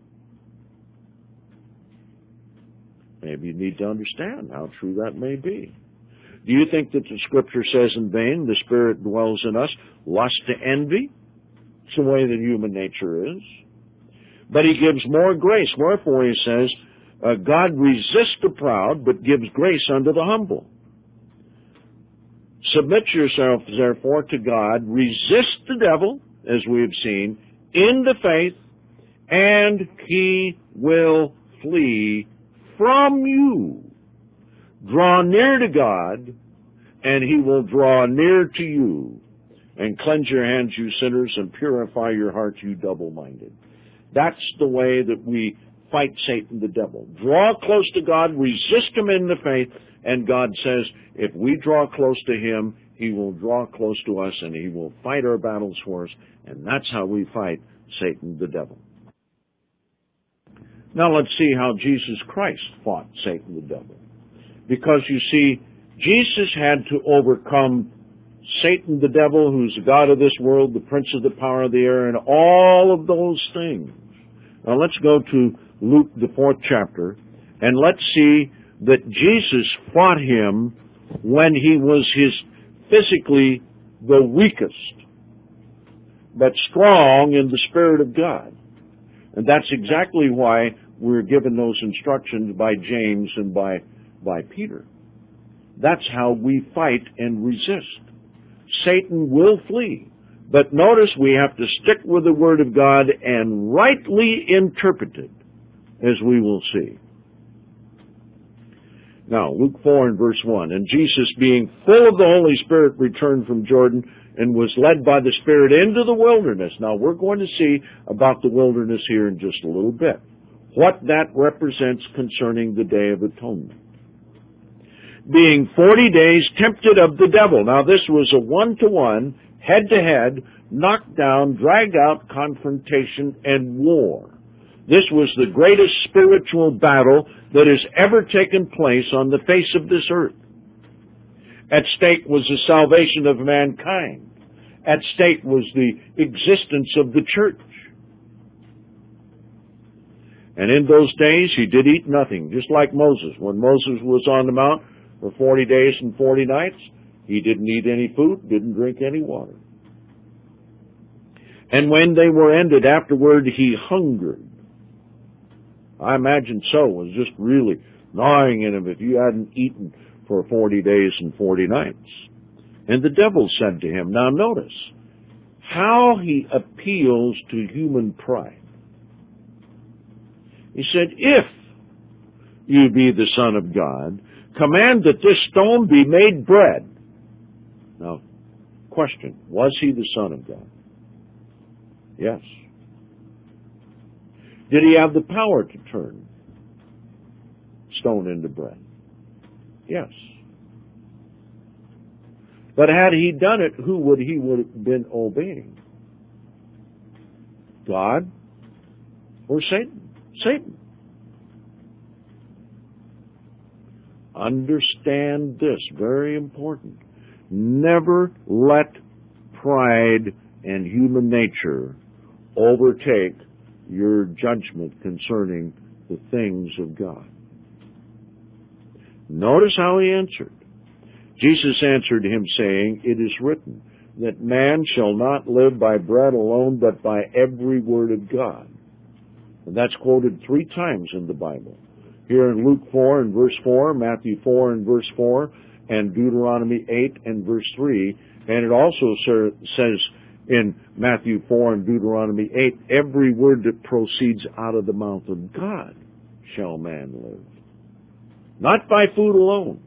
Maybe you need to understand how true that may be. Do you think that the Scripture says in vain, the Spirit dwells in us, lust to envy? It's the way that human nature is. But he gives more grace. Wherefore he says, uh, God resists the proud, but gives grace unto the humble. Submit yourself, therefore, to God. Resist the devil, as we have seen, in the faith, and he will flee from you. Draw near to God, and he will draw near to you. And cleanse your hands, you sinners, and purify your hearts, you double-minded. That's the way that we fight Satan the devil. Draw close to God, resist him in the faith, and God says, if we draw close to him, he will draw close to us, and he will fight our battles for us, and that's how we fight Satan the devil. Now let's see how Jesus Christ fought Satan the devil. Because you see, Jesus had to overcome Satan the devil, who's the god of this world, the prince of the power of the air, and all of those things. Now let's go to Luke, the fourth chapter, and let's see that Jesus fought him when he was his physically the weakest, but strong in the Spirit of God. And that's exactly why we're given those instructions by James and by, by Peter. That's how we fight and resist. Satan will flee. But notice we have to stick with the Word of God and rightly interpret it, as we will see. Now, Luke four and verse one, and Jesus, being full of the Holy Spirit, returned from Jordan and was led by the Spirit into the wilderness. Now, we're going to see about the wilderness here in just a little bit, what that represents concerning the Day of Atonement. Being forty days tempted of the devil. Now, this was a one-to-one, head-to-head, knock-down, drag-out confrontation and war. This was the greatest spiritual battle that has ever taken place on the face of this earth. At stake was the salvation of mankind. At stake was the existence of the church. And in those days, he did eat nothing, just like Moses. When Moses was on the mount for forty days and forty nights, he didn't eat any food, didn't drink any water. And when they were ended, afterward he hungered. I imagine so. It was just really gnawing in him if you hadn't eaten for forty days and forty nights. And the devil said to him, now notice how he appeals to human pride. He said, if you be the Son of God, command that this stone be made bread. Now, question, was he the Son of God? Yes. Did he have the power to turn stone into bread? Yes. But had he done it, who would he would have been obeying? God or Satan? Satan. Understand this, very important. Never let pride and human nature overtake your judgment concerning the things of God. Notice how he answered. Jesus answered him, saying, it is written that man shall not live by bread alone, but by every word of God. And that's quoted three times in the Bible. Here in Luke four and verse four, Matthew four and verse four, and Deuteronomy eight and verse three. And it also says in Matthew four and Deuteronomy eight, every word that proceeds out of the mouth of God shall man live. Not by food alone.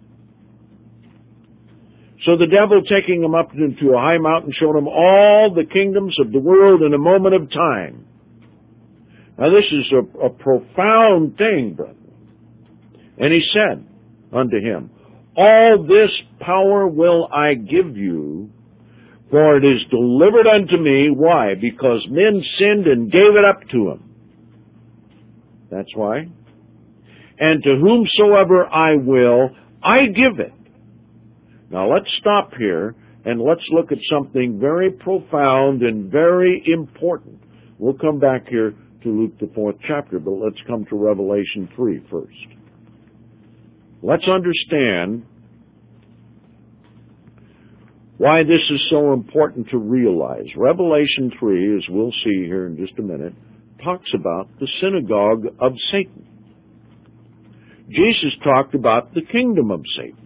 So the devil, taking him up into a high mountain, showed him all the kingdoms of the world in a moment of time. Now this is a, a profound thing, brethren. And he said unto him, all this power will I give you, for it is delivered unto me. Why? Because men sinned and gave it up to him. That's why. And to whomsoever I will, I give it. Now let's stop here and let's look at something very profound and very important. We'll come back here to Luke the fourth chapter, but let's come to Revelation three first. Let's understand why this is so important to realize. Revelation three, as we'll see here in just a minute, talks about the synagogue of Satan. Jesus talked about the kingdom of Satan.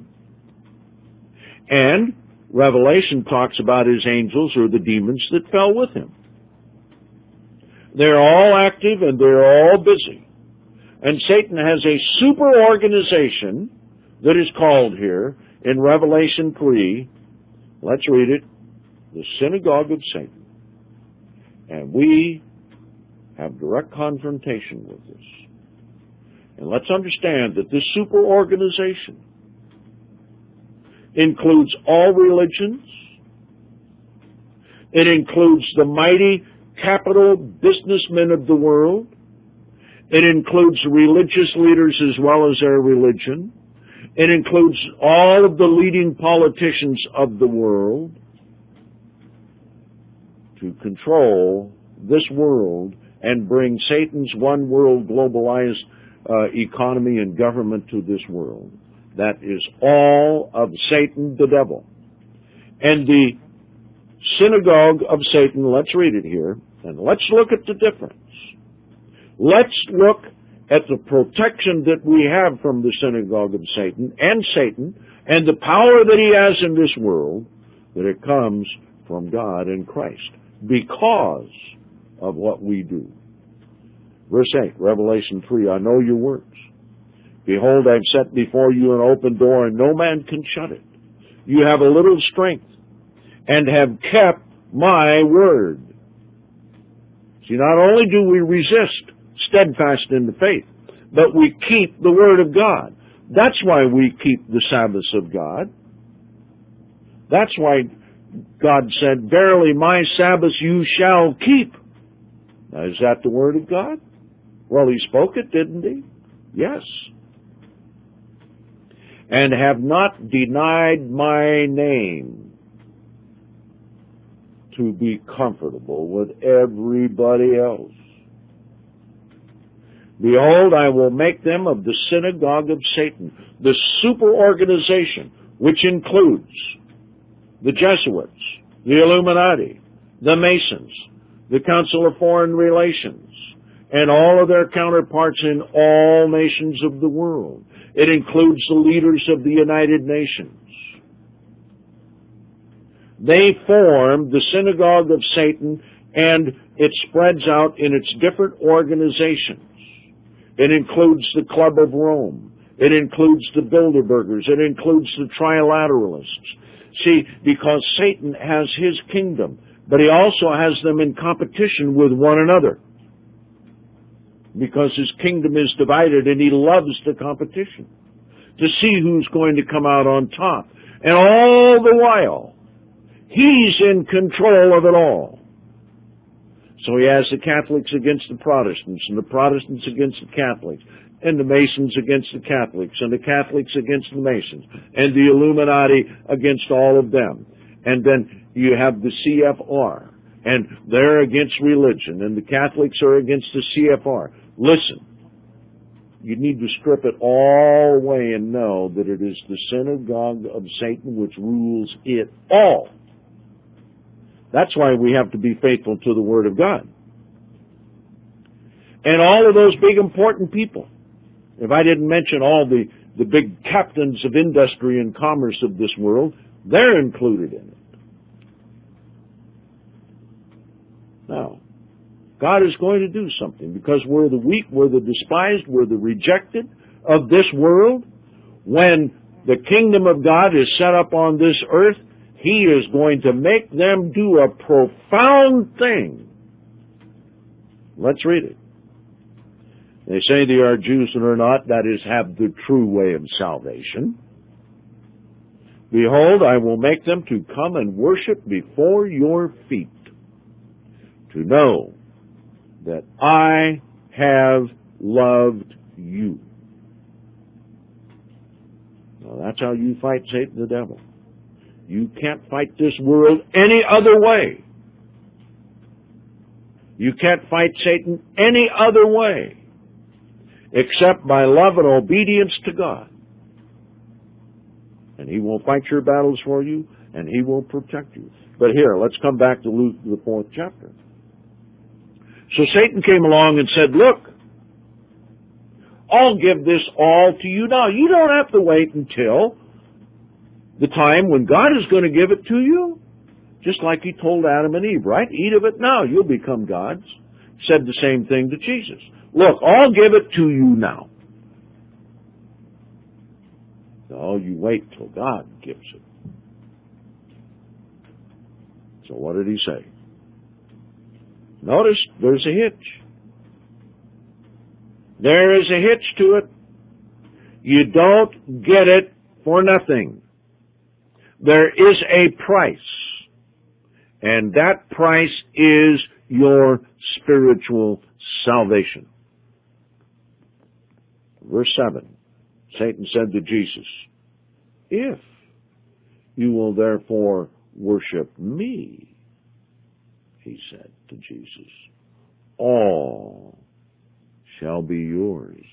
And Revelation talks about his angels, or the demons that fell with him. They're all active and they're all busy. And Satan has a super organization that is called here in Revelation three. Let's read it. the synagogue of Satan. And we have direct confrontation with this. And let's understand that this superorganization includes all religions. It includes the mighty capital businessmen of the world. It includes religious leaders as well as their religion. It includes all of the leading politicians of the world to control this world and bring Satan's one world globalized uh, economy and government to this world. That is all of Satan the devil. And the synagogue of Satan, let's read it here, and let's look at the difference. Let's look at the protection that we have from the synagogue of Satan and Satan and the power that he has in this world, that it comes from God and Christ because of what we do. Verse eight, Revelation three, I know your works. Behold, I've set before you an open door, and no man can shut it. You have a little strength, and have kept my word. See, not only do we resist steadfast in the faith, but we keep the word of God. That's why we keep the Sabbaths of God. That's why God said, verily my Sabbaths you shall keep. Now, is that the word of God? Well, he spoke it, didn't he? Yes. And have not denied my name, to be comfortable with everybody else. Behold, I will make them of the synagogue of Satan, the superorganization, which includes the Jesuits, the Illuminati, the Masons, the Council of Foreign Relations, and all of their counterparts in all nations of the world. It includes the leaders of the United Nations. They form the synagogue of Satan, and it spreads out in its different organizations. It includes the Club of Rome. It includes the Bilderbergers. It includes the Trilateralists. See, because Satan has his kingdom, but he also has them in competition with one another. Because his kingdom is divided, and he loves the competition to see who's going to come out on top. And all the while, he's in control of it all. So he has the Catholics against the Protestants, and the Protestants against the Catholics, and the Masons against the Catholics, and the Catholics against the Masons, and the Illuminati against all of them. And then you have the C F R, and they're against religion, and the Catholics are against the C F R. Listen, you need to strip it all away and know that it is the synagogue of Satan which rules it all. That's why we have to be faithful to the Word of God. And all of those big important people, if I didn't mention all the, the big captains of industry and commerce of this world, they're included in it. Now, God is going to do something because we're the weak, we're the despised, we're the rejected of this world. When the kingdom of God is set up on this earth, he is going to make them do a profound thing. Let's read it. They say they are Jews and are not, that is, have the true way of salvation. Behold, I will make them to come and worship before your feet, to know that I have loved you. Now that's how you fight Satan the devil. You can't fight this world any other way. You can't fight Satan any other way except by love and obedience to God. And he will fight your battles for you, and he will protect you. But here, let's come back to Luke, the fourth chapter. So Satan came along and said, look, I'll give this all to you now. You don't have to wait until the time when God is going to give it to you. Just like he told Adam and Eve, right? Eat of it now. You'll become gods. Said the same thing to Jesus. Look, I'll give it to you now. No, you wait till God gives it. So what did he say? Notice there's a hitch. There is a hitch to it. You don't get it for nothing. There is a price. And that price is your spiritual salvation. Verse seven, Satan said to Jesus, if you will therefore worship me, he said to Jesus, all shall be yours.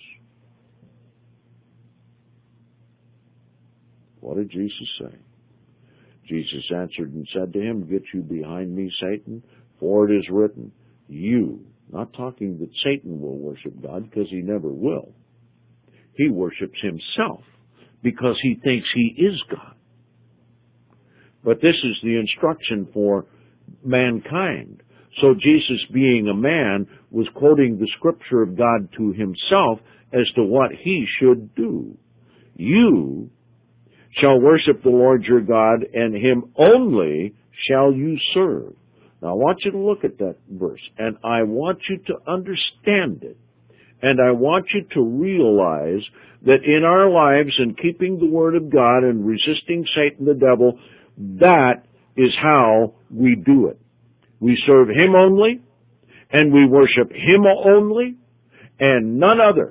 What did Jesus say? Jesus answered and said to him, get you behind me, Satan, for it is written, you, not talking that Satan will worship God, because he never will. He worships himself because he thinks he is God. But this is the instruction for mankind. So Jesus, being a man, was quoting the scripture of God to himself as to what he should do. You shall worship the Lord your God, and him only shall you serve. Now I want you to look at that verse, and I want you to understand it. And I want you to realize that in our lives, in keeping the Word of God and resisting Satan the devil, that is how we do it. We serve him only, and we worship him only, and none other.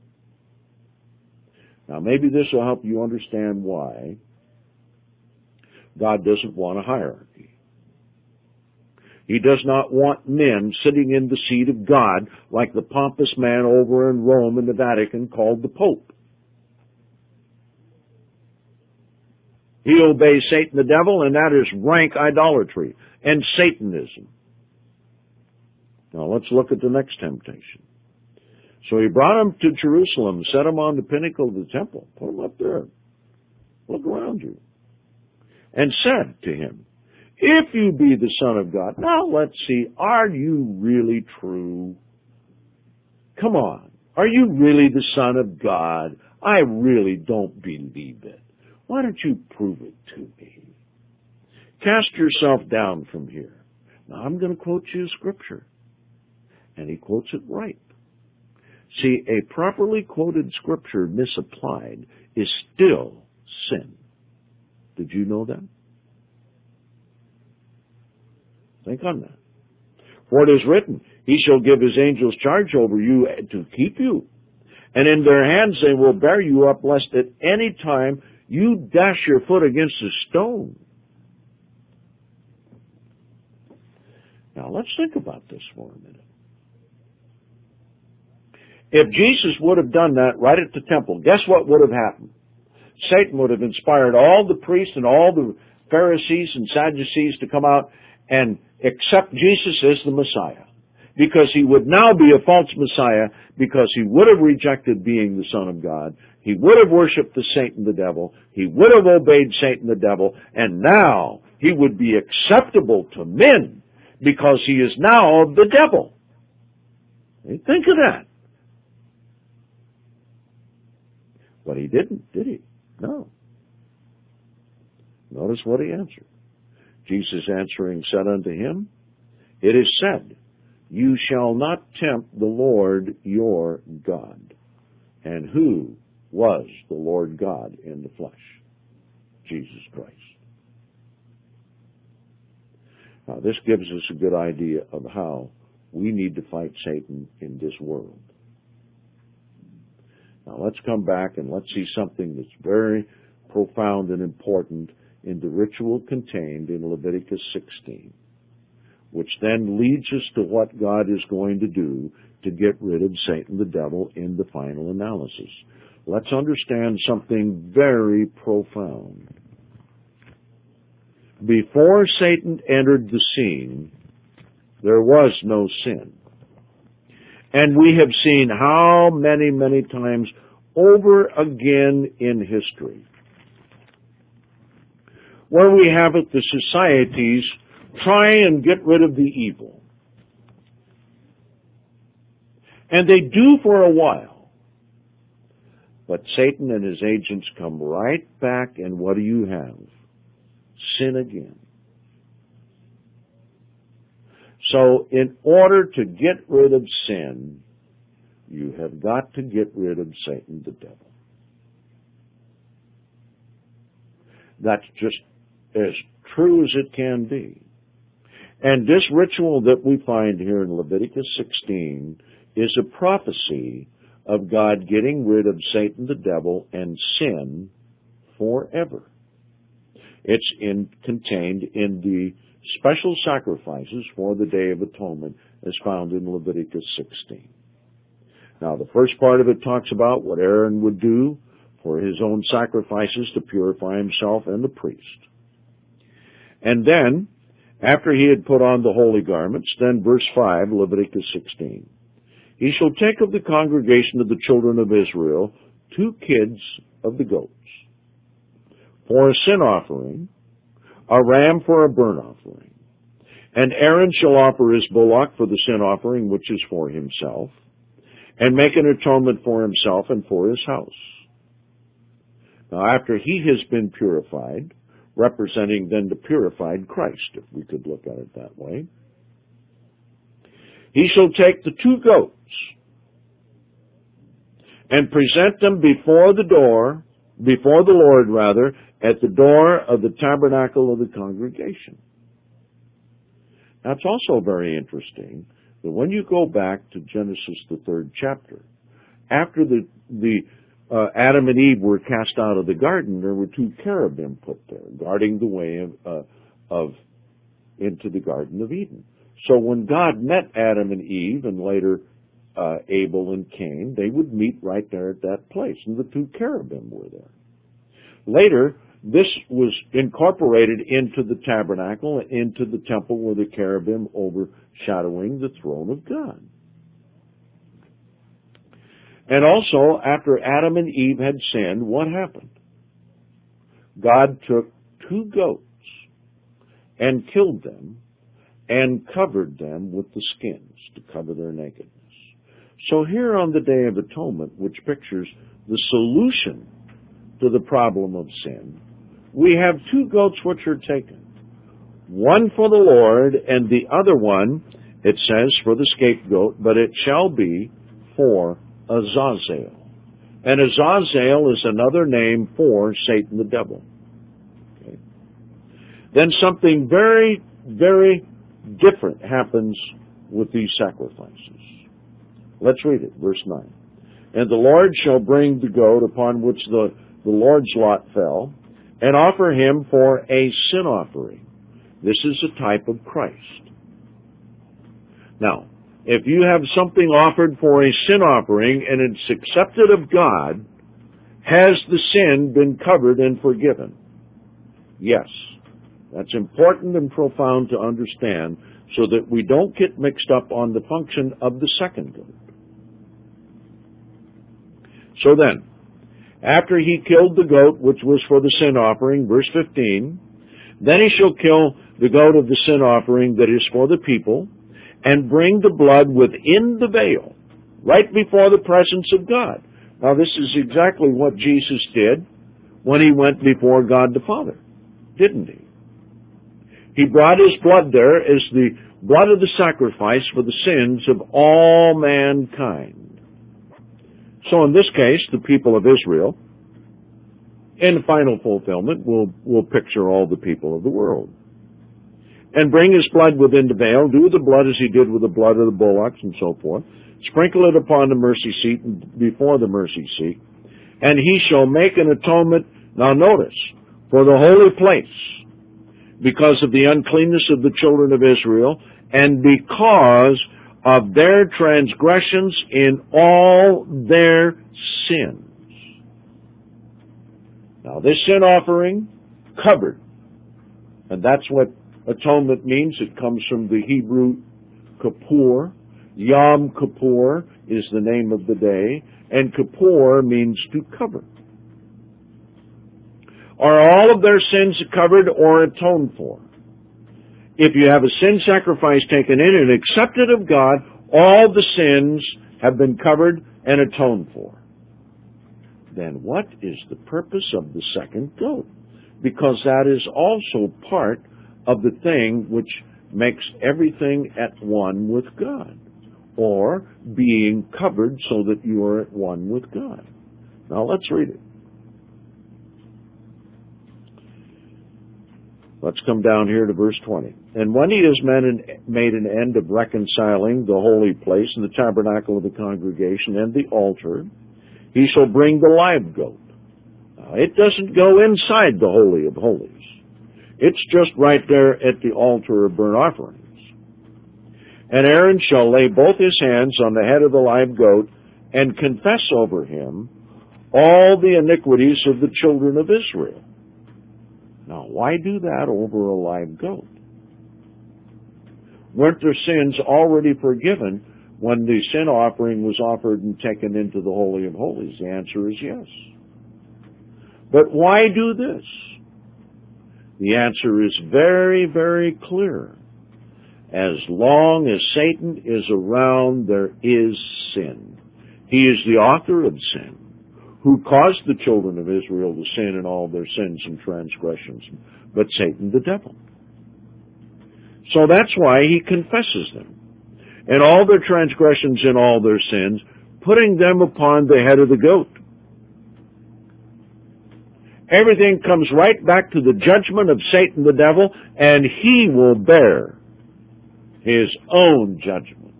Now maybe this will help you understand why God doesn't want a hierarchy. He does not want men sitting in the seat of God like the pompous man over in Rome in the Vatican called the Pope. He obeys Satan the devil, and that is rank idolatry and Satanism. Now let's look at the next temptation. So he brought him to Jerusalem, set him on the pinnacle of the temple, put him up there, look around you, and said to him, if you be the Son of God, now let's see, are you really true? Come on, are you really the Son of God? I really don't believe it. Why don't you prove it to me? Cast yourself down from here. Now I'm going to quote you scripture. And he quotes it right. See, a properly quoted scripture misapplied is still sin. Did you know that? Think on that. For it is written, he shall give his angels charge over you to keep you. And in their hands they will bear you up, lest at any time you dash your foot against a stone. Now let's think about this for a minute. If Jesus would have done that right at the temple, guess what would have happened? Satan would have inspired all the priests and all the Pharisees and Sadducees to come out and accept Jesus as the Messiah. Because he would now be a false Messiah, because he would have rejected being the Son of God. He would have worshipped the Satan the devil. He would have obeyed Satan the devil. And now he would be acceptable to men because he is now of the devil. Think of that. But he didn't, did he? No. Notice what he answered. Jesus answering said unto him, it is said, you shall not tempt the Lord your God. And who was the Lord God in the flesh? Jesus Christ. Now this gives us a good idea of how we need to fight Satan in this world. Now let's come back and let's see something that's very profound and important in the ritual contained in Leviticus sixteen, which then leads us to what God is going to do to get rid of Satan the devil in the final analysis. Let's understand something very profound. Before Satan entered the scene, there was no sin. And we have seen how many, many times over again in history where we have it, the societies try and get rid of the evil. And they do for a while. But Satan and his agents come right back, and what do you have? Sin again. So in order to get rid of sin, you have got to get rid of Satan, the devil. That's just as true as it can be. And this ritual that we find here in Leviticus sixteen is a prophecy of God getting rid of Satan, the devil, and sin forever. It's in, contained in the special sacrifices for the Day of Atonement as found in Leviticus sixteen. Now, the first part of it talks about what Aaron would do for his own sacrifices to purify himself and the priest. And then, after he had put on the holy garments, then verse five, Leviticus sixteen, he shall take of the congregation of the children of Israel two kids of the goats for a sin offering, a ram for a burnt offering. And Aaron shall offer his bullock for the sin offering, which is for himself, and make an atonement for himself and for his house. Now, after he has been purified, representing then the purified Christ, if we could look at it that way, he shall take the two goats and present them before the door, before the Lord, rather, at the door of the tabernacle of the congregation. Now, it's also very interesting that when you go back to Genesis, the third chapter, after the, the uh, Adam and Eve were cast out of the garden, there were two cherubim put there, guarding the way of, uh, of into the Garden of Eden. So when God met Adam and Eve, and later uh, Abel and Cain, they would meet right there at that place, and the two cherubim were there. Later, this was incorporated into the tabernacle, into the temple where the cherubim overshadowing the throne of God. And also, after Adam and Eve had sinned, what happened? God took two goats and killed them and covered them with the skins to cover their nakedness. So here on the Day of Atonement, which pictures the solution to the problem of sin, we have two goats which are taken. One for the Lord, and the other one, it says, for the scapegoat, but it shall be for Azazel. And Azazel is another name for Satan the devil. Okay. Then something very, very different happens with these sacrifices. Let's read it, verse nine. And the Lord shall bring the goat upon which the, the Lord's lot fell, and offer him for a sin offering. This is a type of Christ. Now, if you have something offered for a sin offering and it's accepted of God, has the sin been covered and forgiven? Yes. That's important and profound to understand so that we don't get mixed up on the function of the second goat. So then, after he killed the goat, which was for the sin offering, verse fifteen, then he shall kill the goat of the sin offering that is for the people, and bring the blood within the veil, right before the presence of God. Now, this is exactly what Jesus did when he went before God the Father, didn't he? He brought his blood there as the blood of the sacrifice for the sins of all mankind. So in this case, the people of Israel, in final fulfillment, will will picture all the people of the world. And bring his blood within the veil, do with the blood as he did with the blood of the bullocks and so forth. Sprinkle it upon the mercy seat and before the mercy seat. And he shall make an atonement, now notice, for the holy place, because of the uncleanness of the children of Israel, and because of their transgressions in all their sins. Now, this sin offering covered, and that's what atonement means. It comes from the Hebrew Kippur. Yom Kippur is the name of the day, and Kippur means to cover. Are all of their sins covered or atoned for? If you have a sin sacrifice taken in and accepted of God, all the sins have been covered and atoned for. Then what is the purpose of the second goat? Because that is also part of the thing which makes everything at one with God, or being covered so that you are at one with God. Now let's read it. Let's come down here to verse twenty. And when he has made an end of reconciling the holy place and the tabernacle of the congregation and the altar, he shall bring the live goat. Now, it doesn't go inside the Holy of Holies. It's just right there at the altar of burnt offerings. And Aaron shall lay both his hands on the head of the live goat and confess over him all the iniquities of the children of Israel. Now, why do that over a live goat? Weren't their sins already forgiven when the sin offering was offered and taken into the Holy of Holies? The answer is yes. But why do this? The answer is very, very clear. As long as Satan is around, there is sin. He is the author of sin, who caused the children of Israel to sin in all their sins and transgressions, but Satan the devil. So that's why he confesses them, and all their transgressions and all their sins, putting them upon the head of the goat. Everything comes right back to the judgment of Satan the devil, and he will bear his own judgment.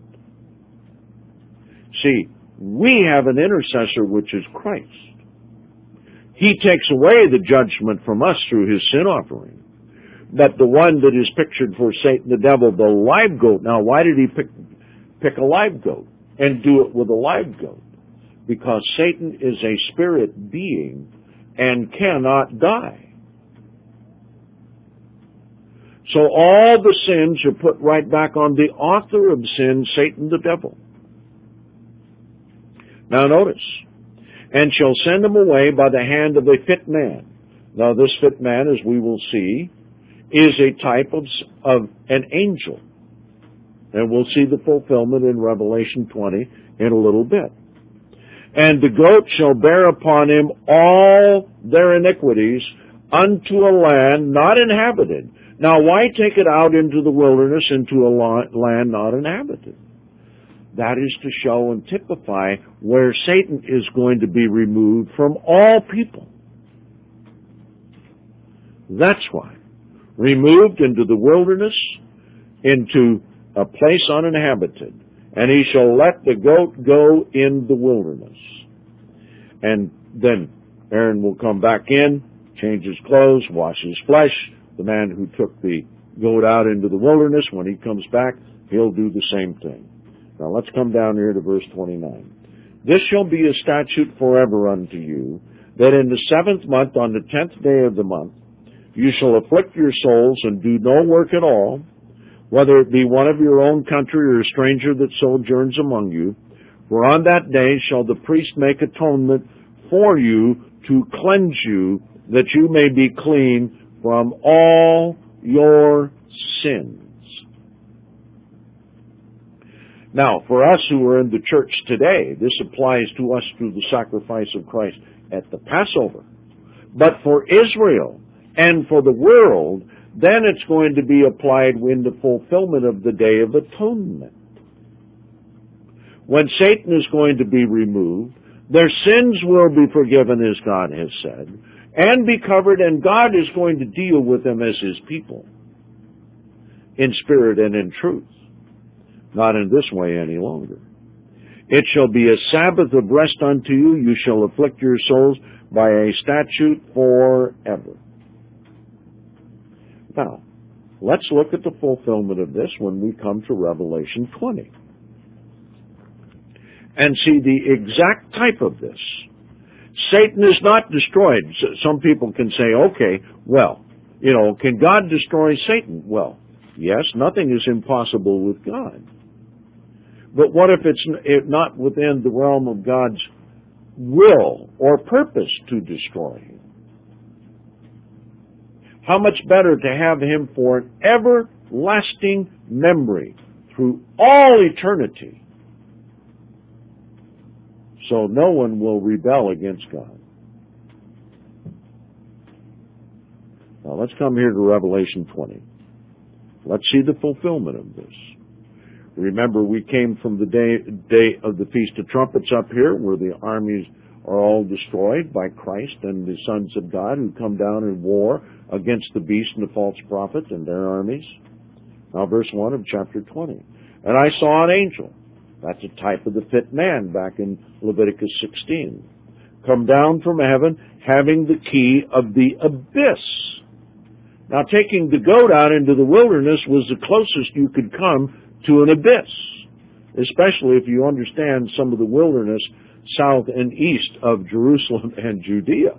See, we have an intercessor, which is Christ. He takes away the judgment from us through his sin offering. But the one that is pictured for Satan the devil, the live goat. Now, why did he pick, pick a live goat and do it with a live goat? Because Satan is a spirit being and cannot die. So all the sins are put right back on the author of sin, Satan the devil. Now notice, and shall send them away by the hand of a fit man. Now this fit man, as we will see, is a type of, of an angel. And we'll see the fulfillment in Revelation twenty in a little bit. And the goat shall bear upon him all their iniquities unto a land not inhabited. Now why take it out into the wilderness, into a land not inhabited? That is to show and typify where Satan is going to be removed from all people. That's why. Removed into the wilderness, into a place uninhabited. And he shall let the goat go in the wilderness. And then Aaron will come back in, change his clothes, wash his flesh. The man who took the goat out into the wilderness, when he comes back, he'll do the same thing. Now let's come down here to verse twenty-nine. This shall be a statute forever unto you, that in the seventh month, on the tenth day of the month, you shall afflict your souls and do no work at all, whether it be one of your own country or a stranger that sojourns among you. For on that day shall the priest make atonement for you to cleanse you, that you may be clean from all your sins. Now, for us who are in the church today, this applies to us through the sacrifice of Christ at the Passover. But for Israel and for the world, then it's going to be applied in the fulfillment of the Day of Atonement. When Satan is going to be removed, their sins will be forgiven, as God has said, and be covered, and God is going to deal with them as his people, in spirit and in truth. Not in this way any longer. It shall be a Sabbath of rest unto you. You shall afflict your souls by a statute forever. Now, let's look at the fulfillment of this when we come to Revelation twenty. And see the exact type of this. Satan is not destroyed. Some people can say, okay, well, you know, can God destroy Satan? Well, yes, nothing is impossible with God. But what if it's not within the realm of God's will or purpose to destroy him? How much better to have him for an everlasting memory through all eternity, so no one will rebel against God. Now let's come here to Revelation twenty. Let's see the fulfillment of this. Remember, we came from the day, day of the Feast of Trumpets up here, where the armies are all destroyed by Christ and the sons of God who come down in war against the beast and the false prophet and their armies. Now, verse one of chapter twenty. And I saw an angel. That's a type of the fit man back in Leviticus sixteen. Come down from heaven, having the key of the abyss. Now, taking the goat out into the wilderness was the closest you could come to an abyss, especially if you understand some of the wilderness south and east of Jerusalem and Judea.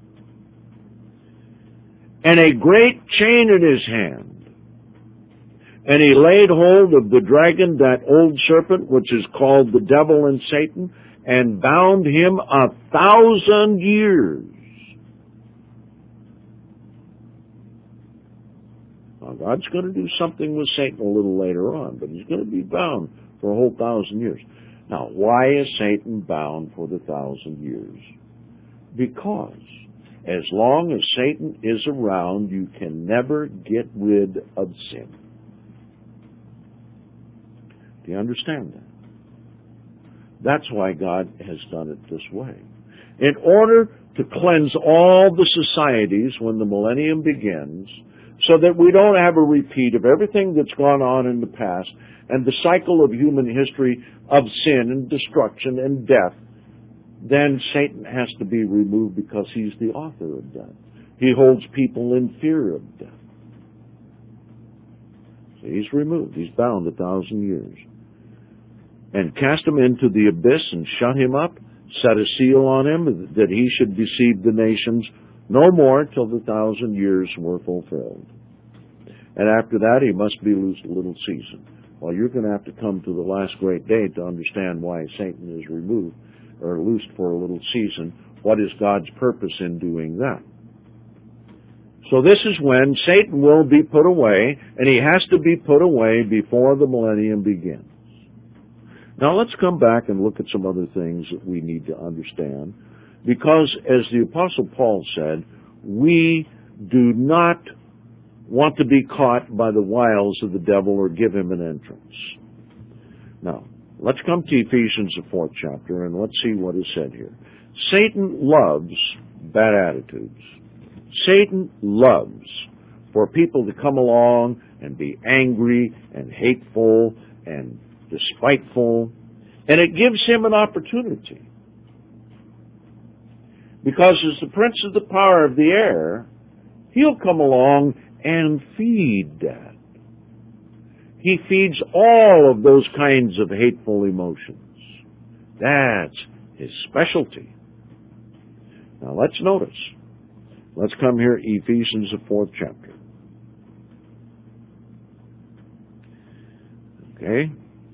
And a great chain in his hand. And he laid hold of the dragon, that old serpent, which is called the devil and Satan, and bound him a thousand years. Now, God's going to do something with Satan a little later on, but he's going to be bound for a whole thousand years. Now, why is Satan bound for the thousand years? Because as long as Satan is around, you can never get rid of sin. Do you understand that? That's why God has done it this way. In order to cleanse all the societies when the millennium begins, so that we don't have a repeat of everything that's gone on in the past and the cycle of human history of sin and destruction and death, then Satan has to be removed because he's the author of death. He holds people in fear of death. So he's removed. He's bound a thousand years. And cast him into the abyss and shut him up, set a seal on him that he should deceive the nations no more till the thousand years were fulfilled. And after that, he must be loosed a little season. Well, you're going to have to come to the last great day to understand why Satan is removed or loosed for a little season. What is God's purpose in doing that? So this is when Satan will be put away, and he has to be put away before the millennium begins. Now let's come back and look at some other things that we need to understand. Because, as the Apostle Paul said, we do not want to be caught by the wiles of the devil or give him an entrance. Now, let's come to Ephesians, the fourth chapter, and let's see what is said here. Satan loves bad attitudes. Satan loves for people to come along and be angry and hateful and despiteful, and it gives him an opportunity. Because as the prince of the power of the air, he'll come along and feed that. He feeds all of those kinds of hateful emotions. That's his specialty. Now let's notice. Let's come here, Ephesians, the fourth chapter. Okay?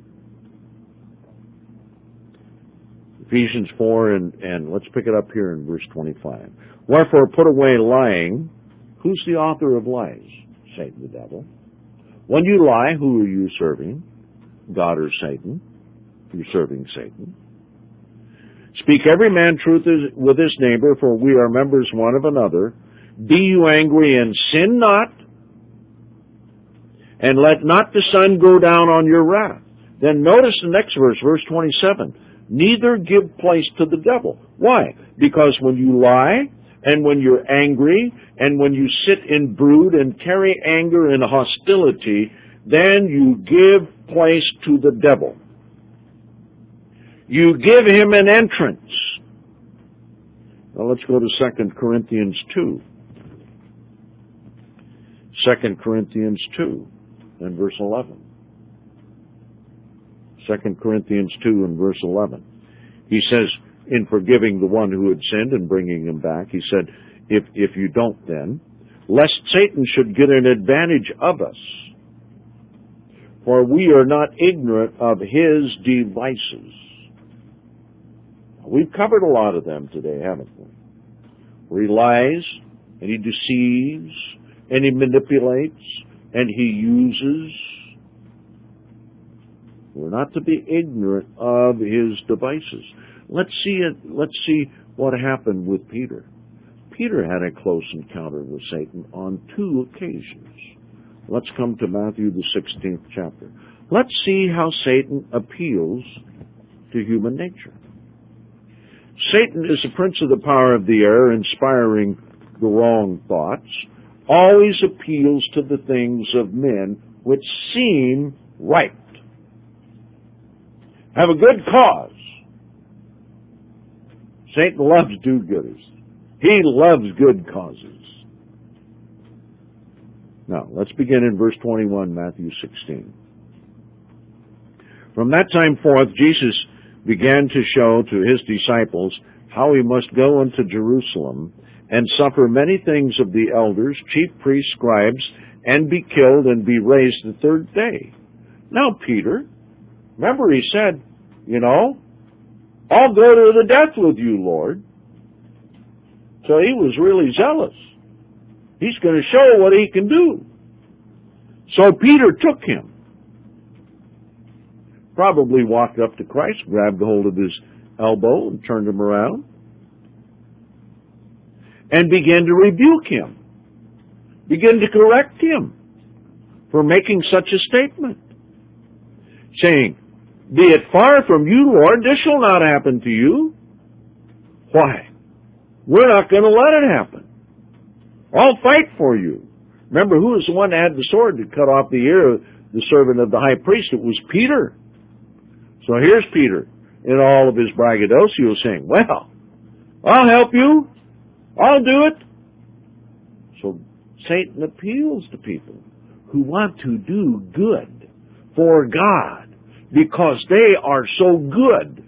Ephesians four, and, and let's pick it up here in verse twenty-five. Wherefore put away lying. Who's the author of lies? Satan, the devil. When you lie, who are you serving? God or Satan? You're serving Satan. Speak every man truth with his neighbor, for we are members one of another. Be you angry and sin not, and let not the sun go down on your wrath. Then notice the next verse, verse twenty-seven. Neither give place to the devil. Why? Because when you lie, and when you're angry, and when you sit in brood and carry anger and hostility, then you give place to the devil. You give him an entrance. Now let's go to Second Corinthians two. Second Corinthians two and verse eleven. Second Corinthians two and verse eleven. He says, in forgiving the one who had sinned and bringing him back, he said, if, if you don't then, lest Satan should get an advantage of us, for we are not ignorant of his devices. We've covered a lot of them today, haven't we? Where he lies, and he deceives, and he manipulates, and he uses. We're not to be ignorant of his devices. Let's see it. Let's see what happened with Peter. Peter had a close encounter with Satan on two occasions. Let's come to Matthew, the sixteenth chapter. Let's see how Satan appeals to human nature. Satan is the prince of the power of the air, inspiring the wrong thoughts, always appeals to the things of men which seem right. Have a good cause. Satan loves do-gooders. He loves good causes. Now, let's begin in verse twenty-one, Matthew sixteen. From that time forth, Jesus began to show to his disciples how he must go unto Jerusalem and suffer many things of the elders, chief priests, scribes, and be killed and be raised the third day. Now, Peter, remember he said, you know, I'll go to the death with you, Lord. So he was really zealous. He's going to show what he can do. So Peter took him. Probably walked up to Christ, grabbed hold of his elbow and turned him around, and began to rebuke him, began to correct him for making such a statement, saying, be it far from you, Lord, this shall not happen to you. Why? We're not going to let it happen. I'll fight for you. Remember, who was the one that had the sword to cut off the ear of the servant of the high priest? It was Peter. So here's Peter in all of his braggadocio saying, well, I'll help you. I'll do it. So Satan appeals to people who want to do good for God because they are so good.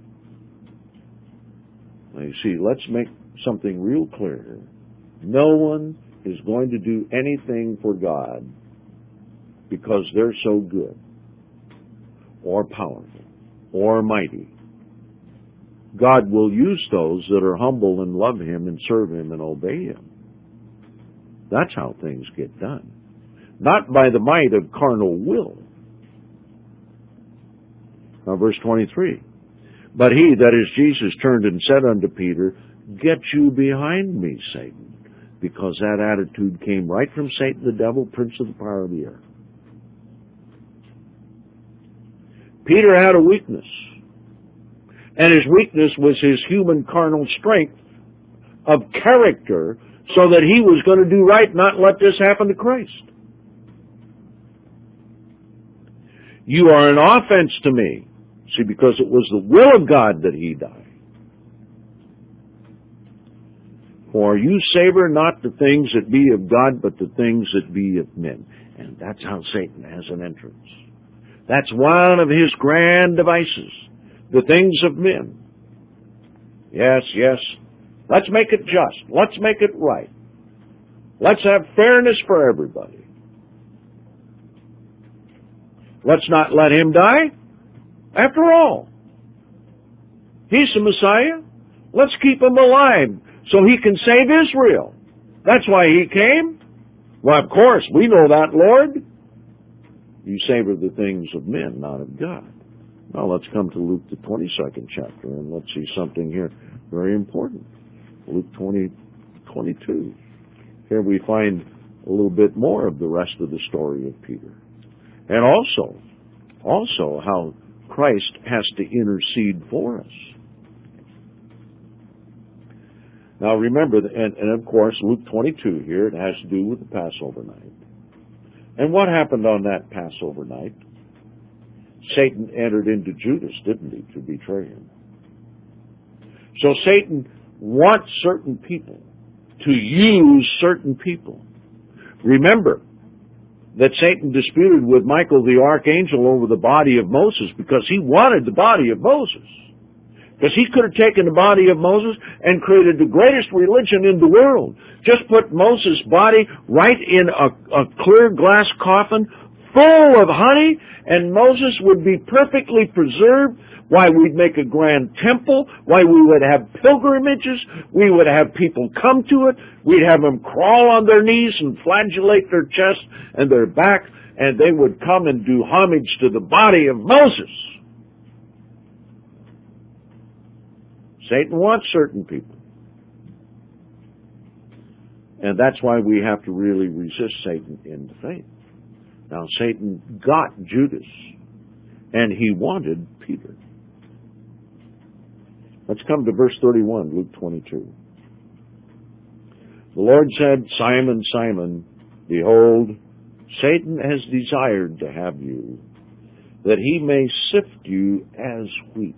Now you see, let's make something real clear here. No one is going to do anything for God because they're so good or powerful or mighty. God will use those that are humble and love Him and serve Him and obey Him. That's how things get done. Not by the might of carnal will. Now verse twenty-three. But he, that is Jesus, turned and said unto Peter, get you behind me, Satan. Because that attitude came right from Satan, the devil, prince of the power of the air. Peter had a weakness. And his weakness was his human carnal strength of character so that he was going to do right, not let this happen to Christ. You are an offense to me. See, because it was the will of God that he died. For you savor not the things that be of God, but the things that be of men. And that's how Satan has an entrance. That's one of his grand devices. The things of men. Yes, yes. Let's make it just. Let's make it right. Let's have fairness for everybody. Let's not let him die. After all, he's the Messiah. Let's keep him alive so he can save Israel. That's why he came. Well, of course, we know that, Lord. You savor the things of men, not of God. Now let's come to Luke, the twenty-second chapter, and let's see something here very important. Luke twenty, twenty-two. Here we find a little bit more of the rest of the story of Peter. And also, also how Christ has to intercede for us. Now remember, and, and of course, Luke twenty-two here, it has to do with the Passover night. And what happened on that Passover night? Satan entered into Judas, didn't he, to betray him. So Satan wants certain people to use certain people. Remember that Satan disputed with Michael the archangel over the body of Moses because he wanted the body of Moses. Because he could have taken the body of Moses and created the greatest religion in the world. Just put Moses' body right in a, a clear glass coffin full of honey, and Moses would be perfectly preserved. Why, we'd make a grand temple. Why, we would have pilgrimages. We would have people come to it. We'd have them crawl on their knees and flagellate their chest and their back, and they would come and do homage to the body of Moses. Satan wants certain people. And that's why we have to really resist Satan in the faith. Now, Satan got Judas, and he wanted Peter. Let's come to verse thirty-one, Luke twenty-two. The Lord said, Simon, Simon, behold, Satan has desired to have you, that he may sift you as wheat.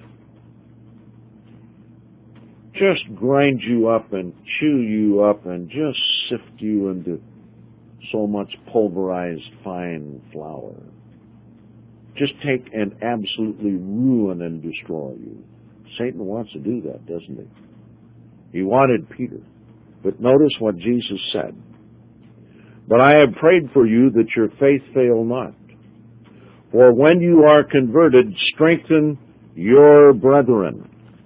Just grind you up and chew you up and just sift you into so much pulverized fine flour. Just take and absolutely ruin and destroy you. Satan wants to do that, doesn't he? He wanted Peter. But notice what Jesus said. But I have prayed for you that your faith fail not. For when you are converted, strengthen your brethren.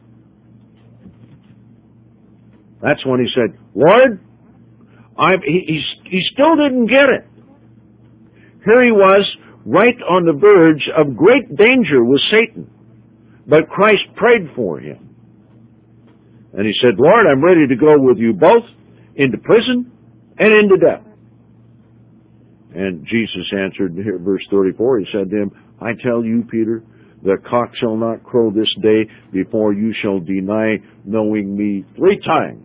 That's when he said, Lord, I, he, he, he still didn't get it. Here he was, right on the verge of great danger with Satan. But Christ prayed for him. And he said, Lord, I'm ready to go with you both into prison and into death. And Jesus answered, here, verse thirty-four, he said to him, I tell you, Peter, the cock shall not crow this day before you shall deny knowing me three times.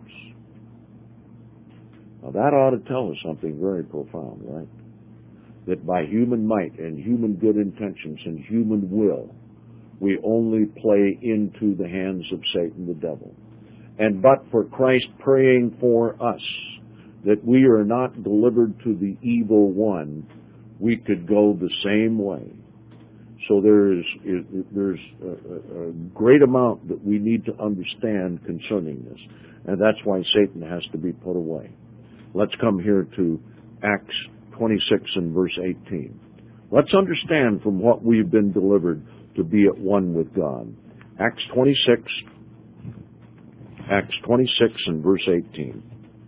Now that ought to tell us something very profound, right? That by human might and human good intentions and human will, we only play into the hands of Satan the devil. And but for Christ praying for us, that we are not delivered to the evil one, we could go the same way. So there is there's a, a great amount that we need to understand concerning this. And that's why Satan has to be put away. Let's come here to Acts twenty-six and verse eighteen. Let's understand from what we've been delivered to be at one with God. Acts twenty-six, Acts twenty-six and verse eighteen.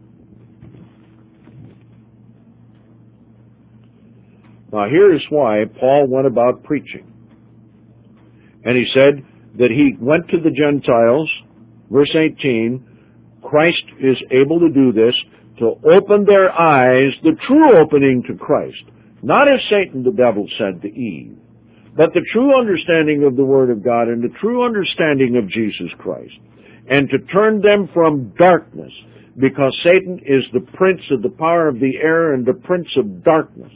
Now here is why Paul went about preaching. And he said that he went to the Gentiles, verse eighteen, Christ is able to do this, to open their eyes, the true opening to Christ. Not as Satan the devil said to Eve, but the true understanding of the Word of God and the true understanding of Jesus Christ. And to turn them from darkness, because Satan is the prince of the power of the air and the prince of darkness.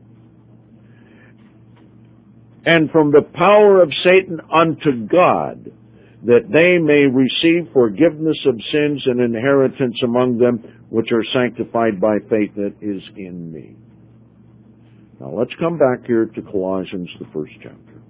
And from the power of Satan unto God, that they may receive forgiveness of sins and inheritance among them which are sanctified by faith that is in me. Now let's come back here to Colossians, the first chapter.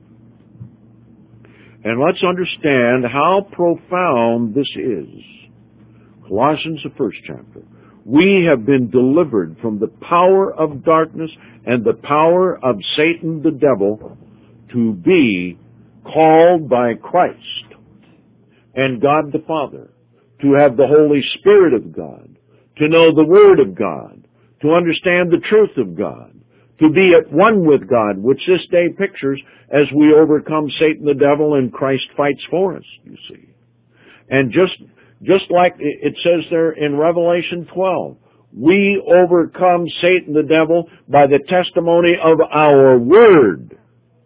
And let's understand how profound this is. Colossians, the first chapter. We have been delivered from the power of darkness and the power of Satan the devil to be called by Christ and God the Father, to have the Holy Spirit of God, to know the Word of God, to understand the truth of God, to be at one with God, which this day pictures as we overcome Satan the devil and Christ fights for us, you see. And just just like it says there in Revelation twelve, we overcome Satan the devil by the testimony of our word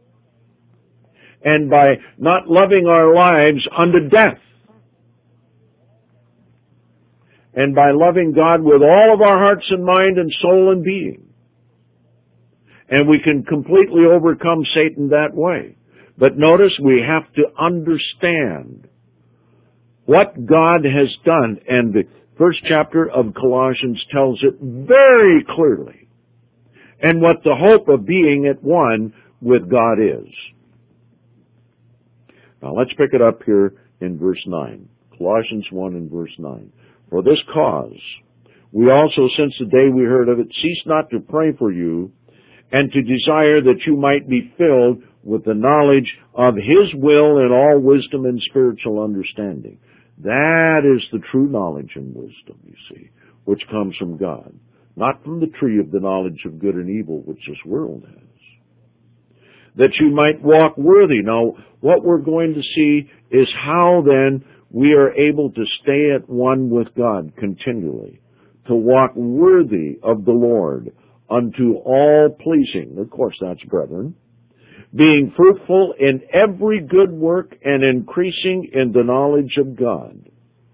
and by not loving our lives unto death, and by loving God with all of our hearts and mind and soul and being. And we can completely overcome Satan that way. But notice we have to understand what God has done. And the first chapter of Colossians tells it very clearly. And what the hope of being at one with God is. Now let's pick it up here in verse nine. Colossians one and verse nine. For this cause, we also, since the day we heard of it, cease not to pray for you, and to desire that you might be filled with the knowledge of His will in all wisdom and spiritual understanding. That is the true knowledge and wisdom, you see, which comes from God, not from the tree of the knowledge of good and evil, which this world has. That you might walk worthy. Now, what we're going to see is how then we are able to stay at one with God continually, to walk worthy of the Lord, unto all pleasing. Of course, that's brethren. Being fruitful in every good work and increasing in the knowledge of God.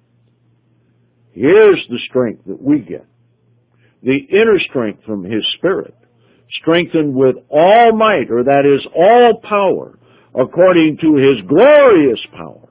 Here's the strength that we get. The inner strength from His Spirit, strengthened with all might, or that is, all power, according to His glorious power.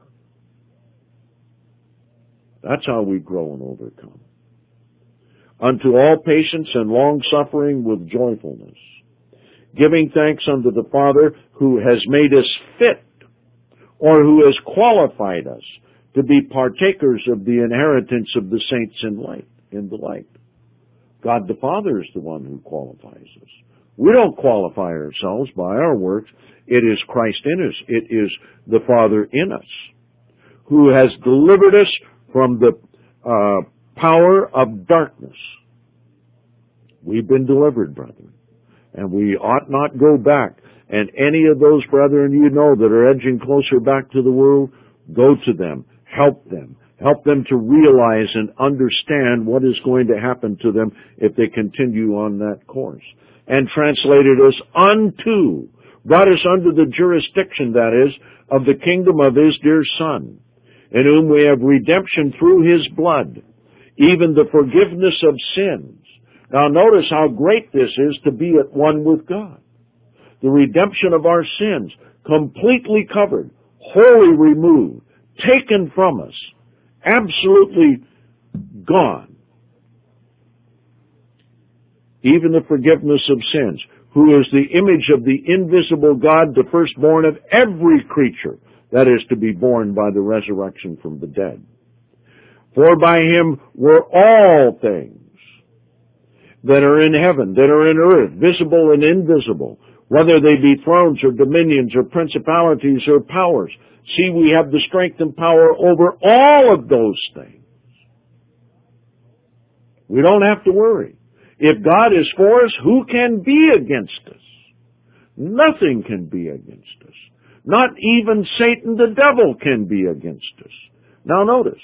That's how we grow and overcome. Unto all patience and long-suffering with joyfulness, giving thanks unto the Father who has made us fit, or who has qualified us to be partakers of the inheritance of the saints in light, in the light. God the Father is the one who qualifies us. We don't qualify ourselves by our works. It is Christ in us. It is the Father in us who has delivered us from the uh, power of darkness. We've been delivered, brethren, and we ought not go back. And any of those brethren you know that are edging closer back to the world, go to them, help them, help them to realize and understand what is going to happen to them if they continue on that course. And translated us unto, brought us under the jurisdiction, that is, of the kingdom of His dear Son, in whom we have redemption through His blood, even the forgiveness of sins. Now notice how great this is to be at one with God. The redemption of our sins, completely covered, wholly removed, taken from us, absolutely gone. Even the forgiveness of sins, who is the image of the invisible God, the firstborn of every creature that is to be born by the resurrection from the dead. For by Him were all things that are in heaven, that are in earth, visible and invisible, whether they be thrones or dominions or principalities or powers. See, we have the strength and power over all of those things. We don't have to worry. If God is for us, who can be against us? Nothing can be against us. Not even Satan the devil can be against us. Now notice,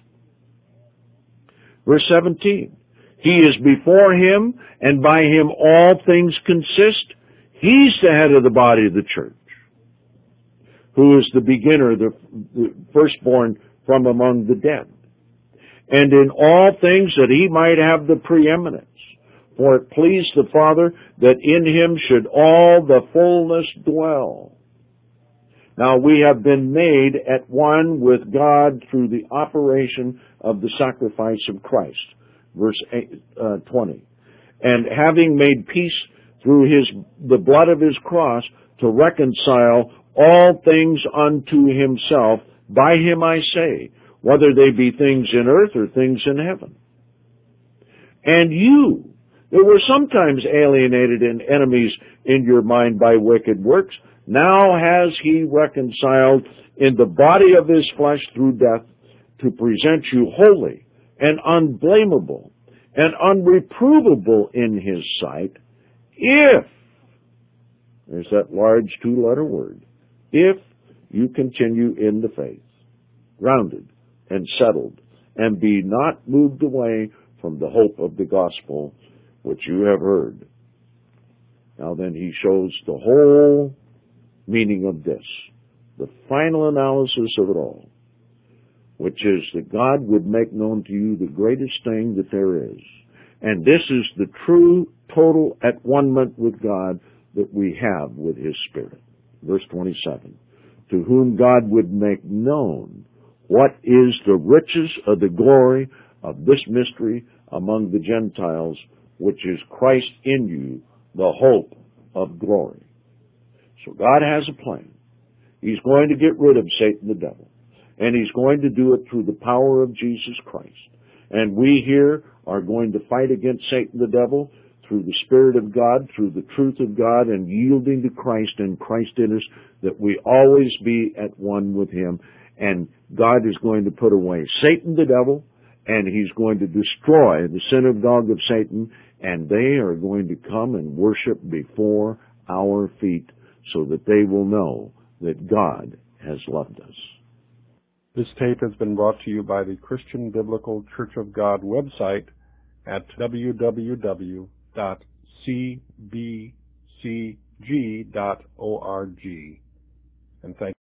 verse seventeen. He is before Him, and by Him all things consist. He's the head of the body of the church, who is the beginner, the, the firstborn from among the dead. And in all things that He might have the preeminence. For it pleased the Father that in Him should all the fullness dwell. Now we have been made at one with God through the operation of the sacrifice of Christ. Verse eight, uh, twenty. And having made peace through His, the blood of His cross, to reconcile all things unto Himself, by Him I say, whether they be things in earth or things in heaven. And you, that were sometimes alienated and enemies in your mind by wicked works, now has He reconciled in the body of His flesh through death, to present you holy and unblameable and unreprovable in His sight, if, there's that large two-letter word, if you continue in the faith, grounded and settled, and be not moved away from the hope of the gospel which you have heard. Now then he shows the whole meaning of this, the final analysis of it all, which is that God would make known to you the greatest thing that there is. And this is the true, total at-one-ment with God that we have with His Spirit. Verse twenty-seven, to whom God would make known what is the riches of the glory of this mystery among the Gentiles, which is Christ in you, the hope of glory. So God has a plan. He's going to get rid of Satan the devil. And He's going to do it through the power of Jesus Christ. And we here are going to fight against Satan the devil through the Spirit of God, through the truth of God, and yielding to Christ and Christ in us, that we always be at one with Him. And God is going to put away Satan the devil, and He's going to destroy the synagogue of Satan, and they are going to come and worship before our feet so that they will know that God has loved us. This tape has been brought to you by the Christian Biblical Church of God website at w w w dot c b c g dot org. And thank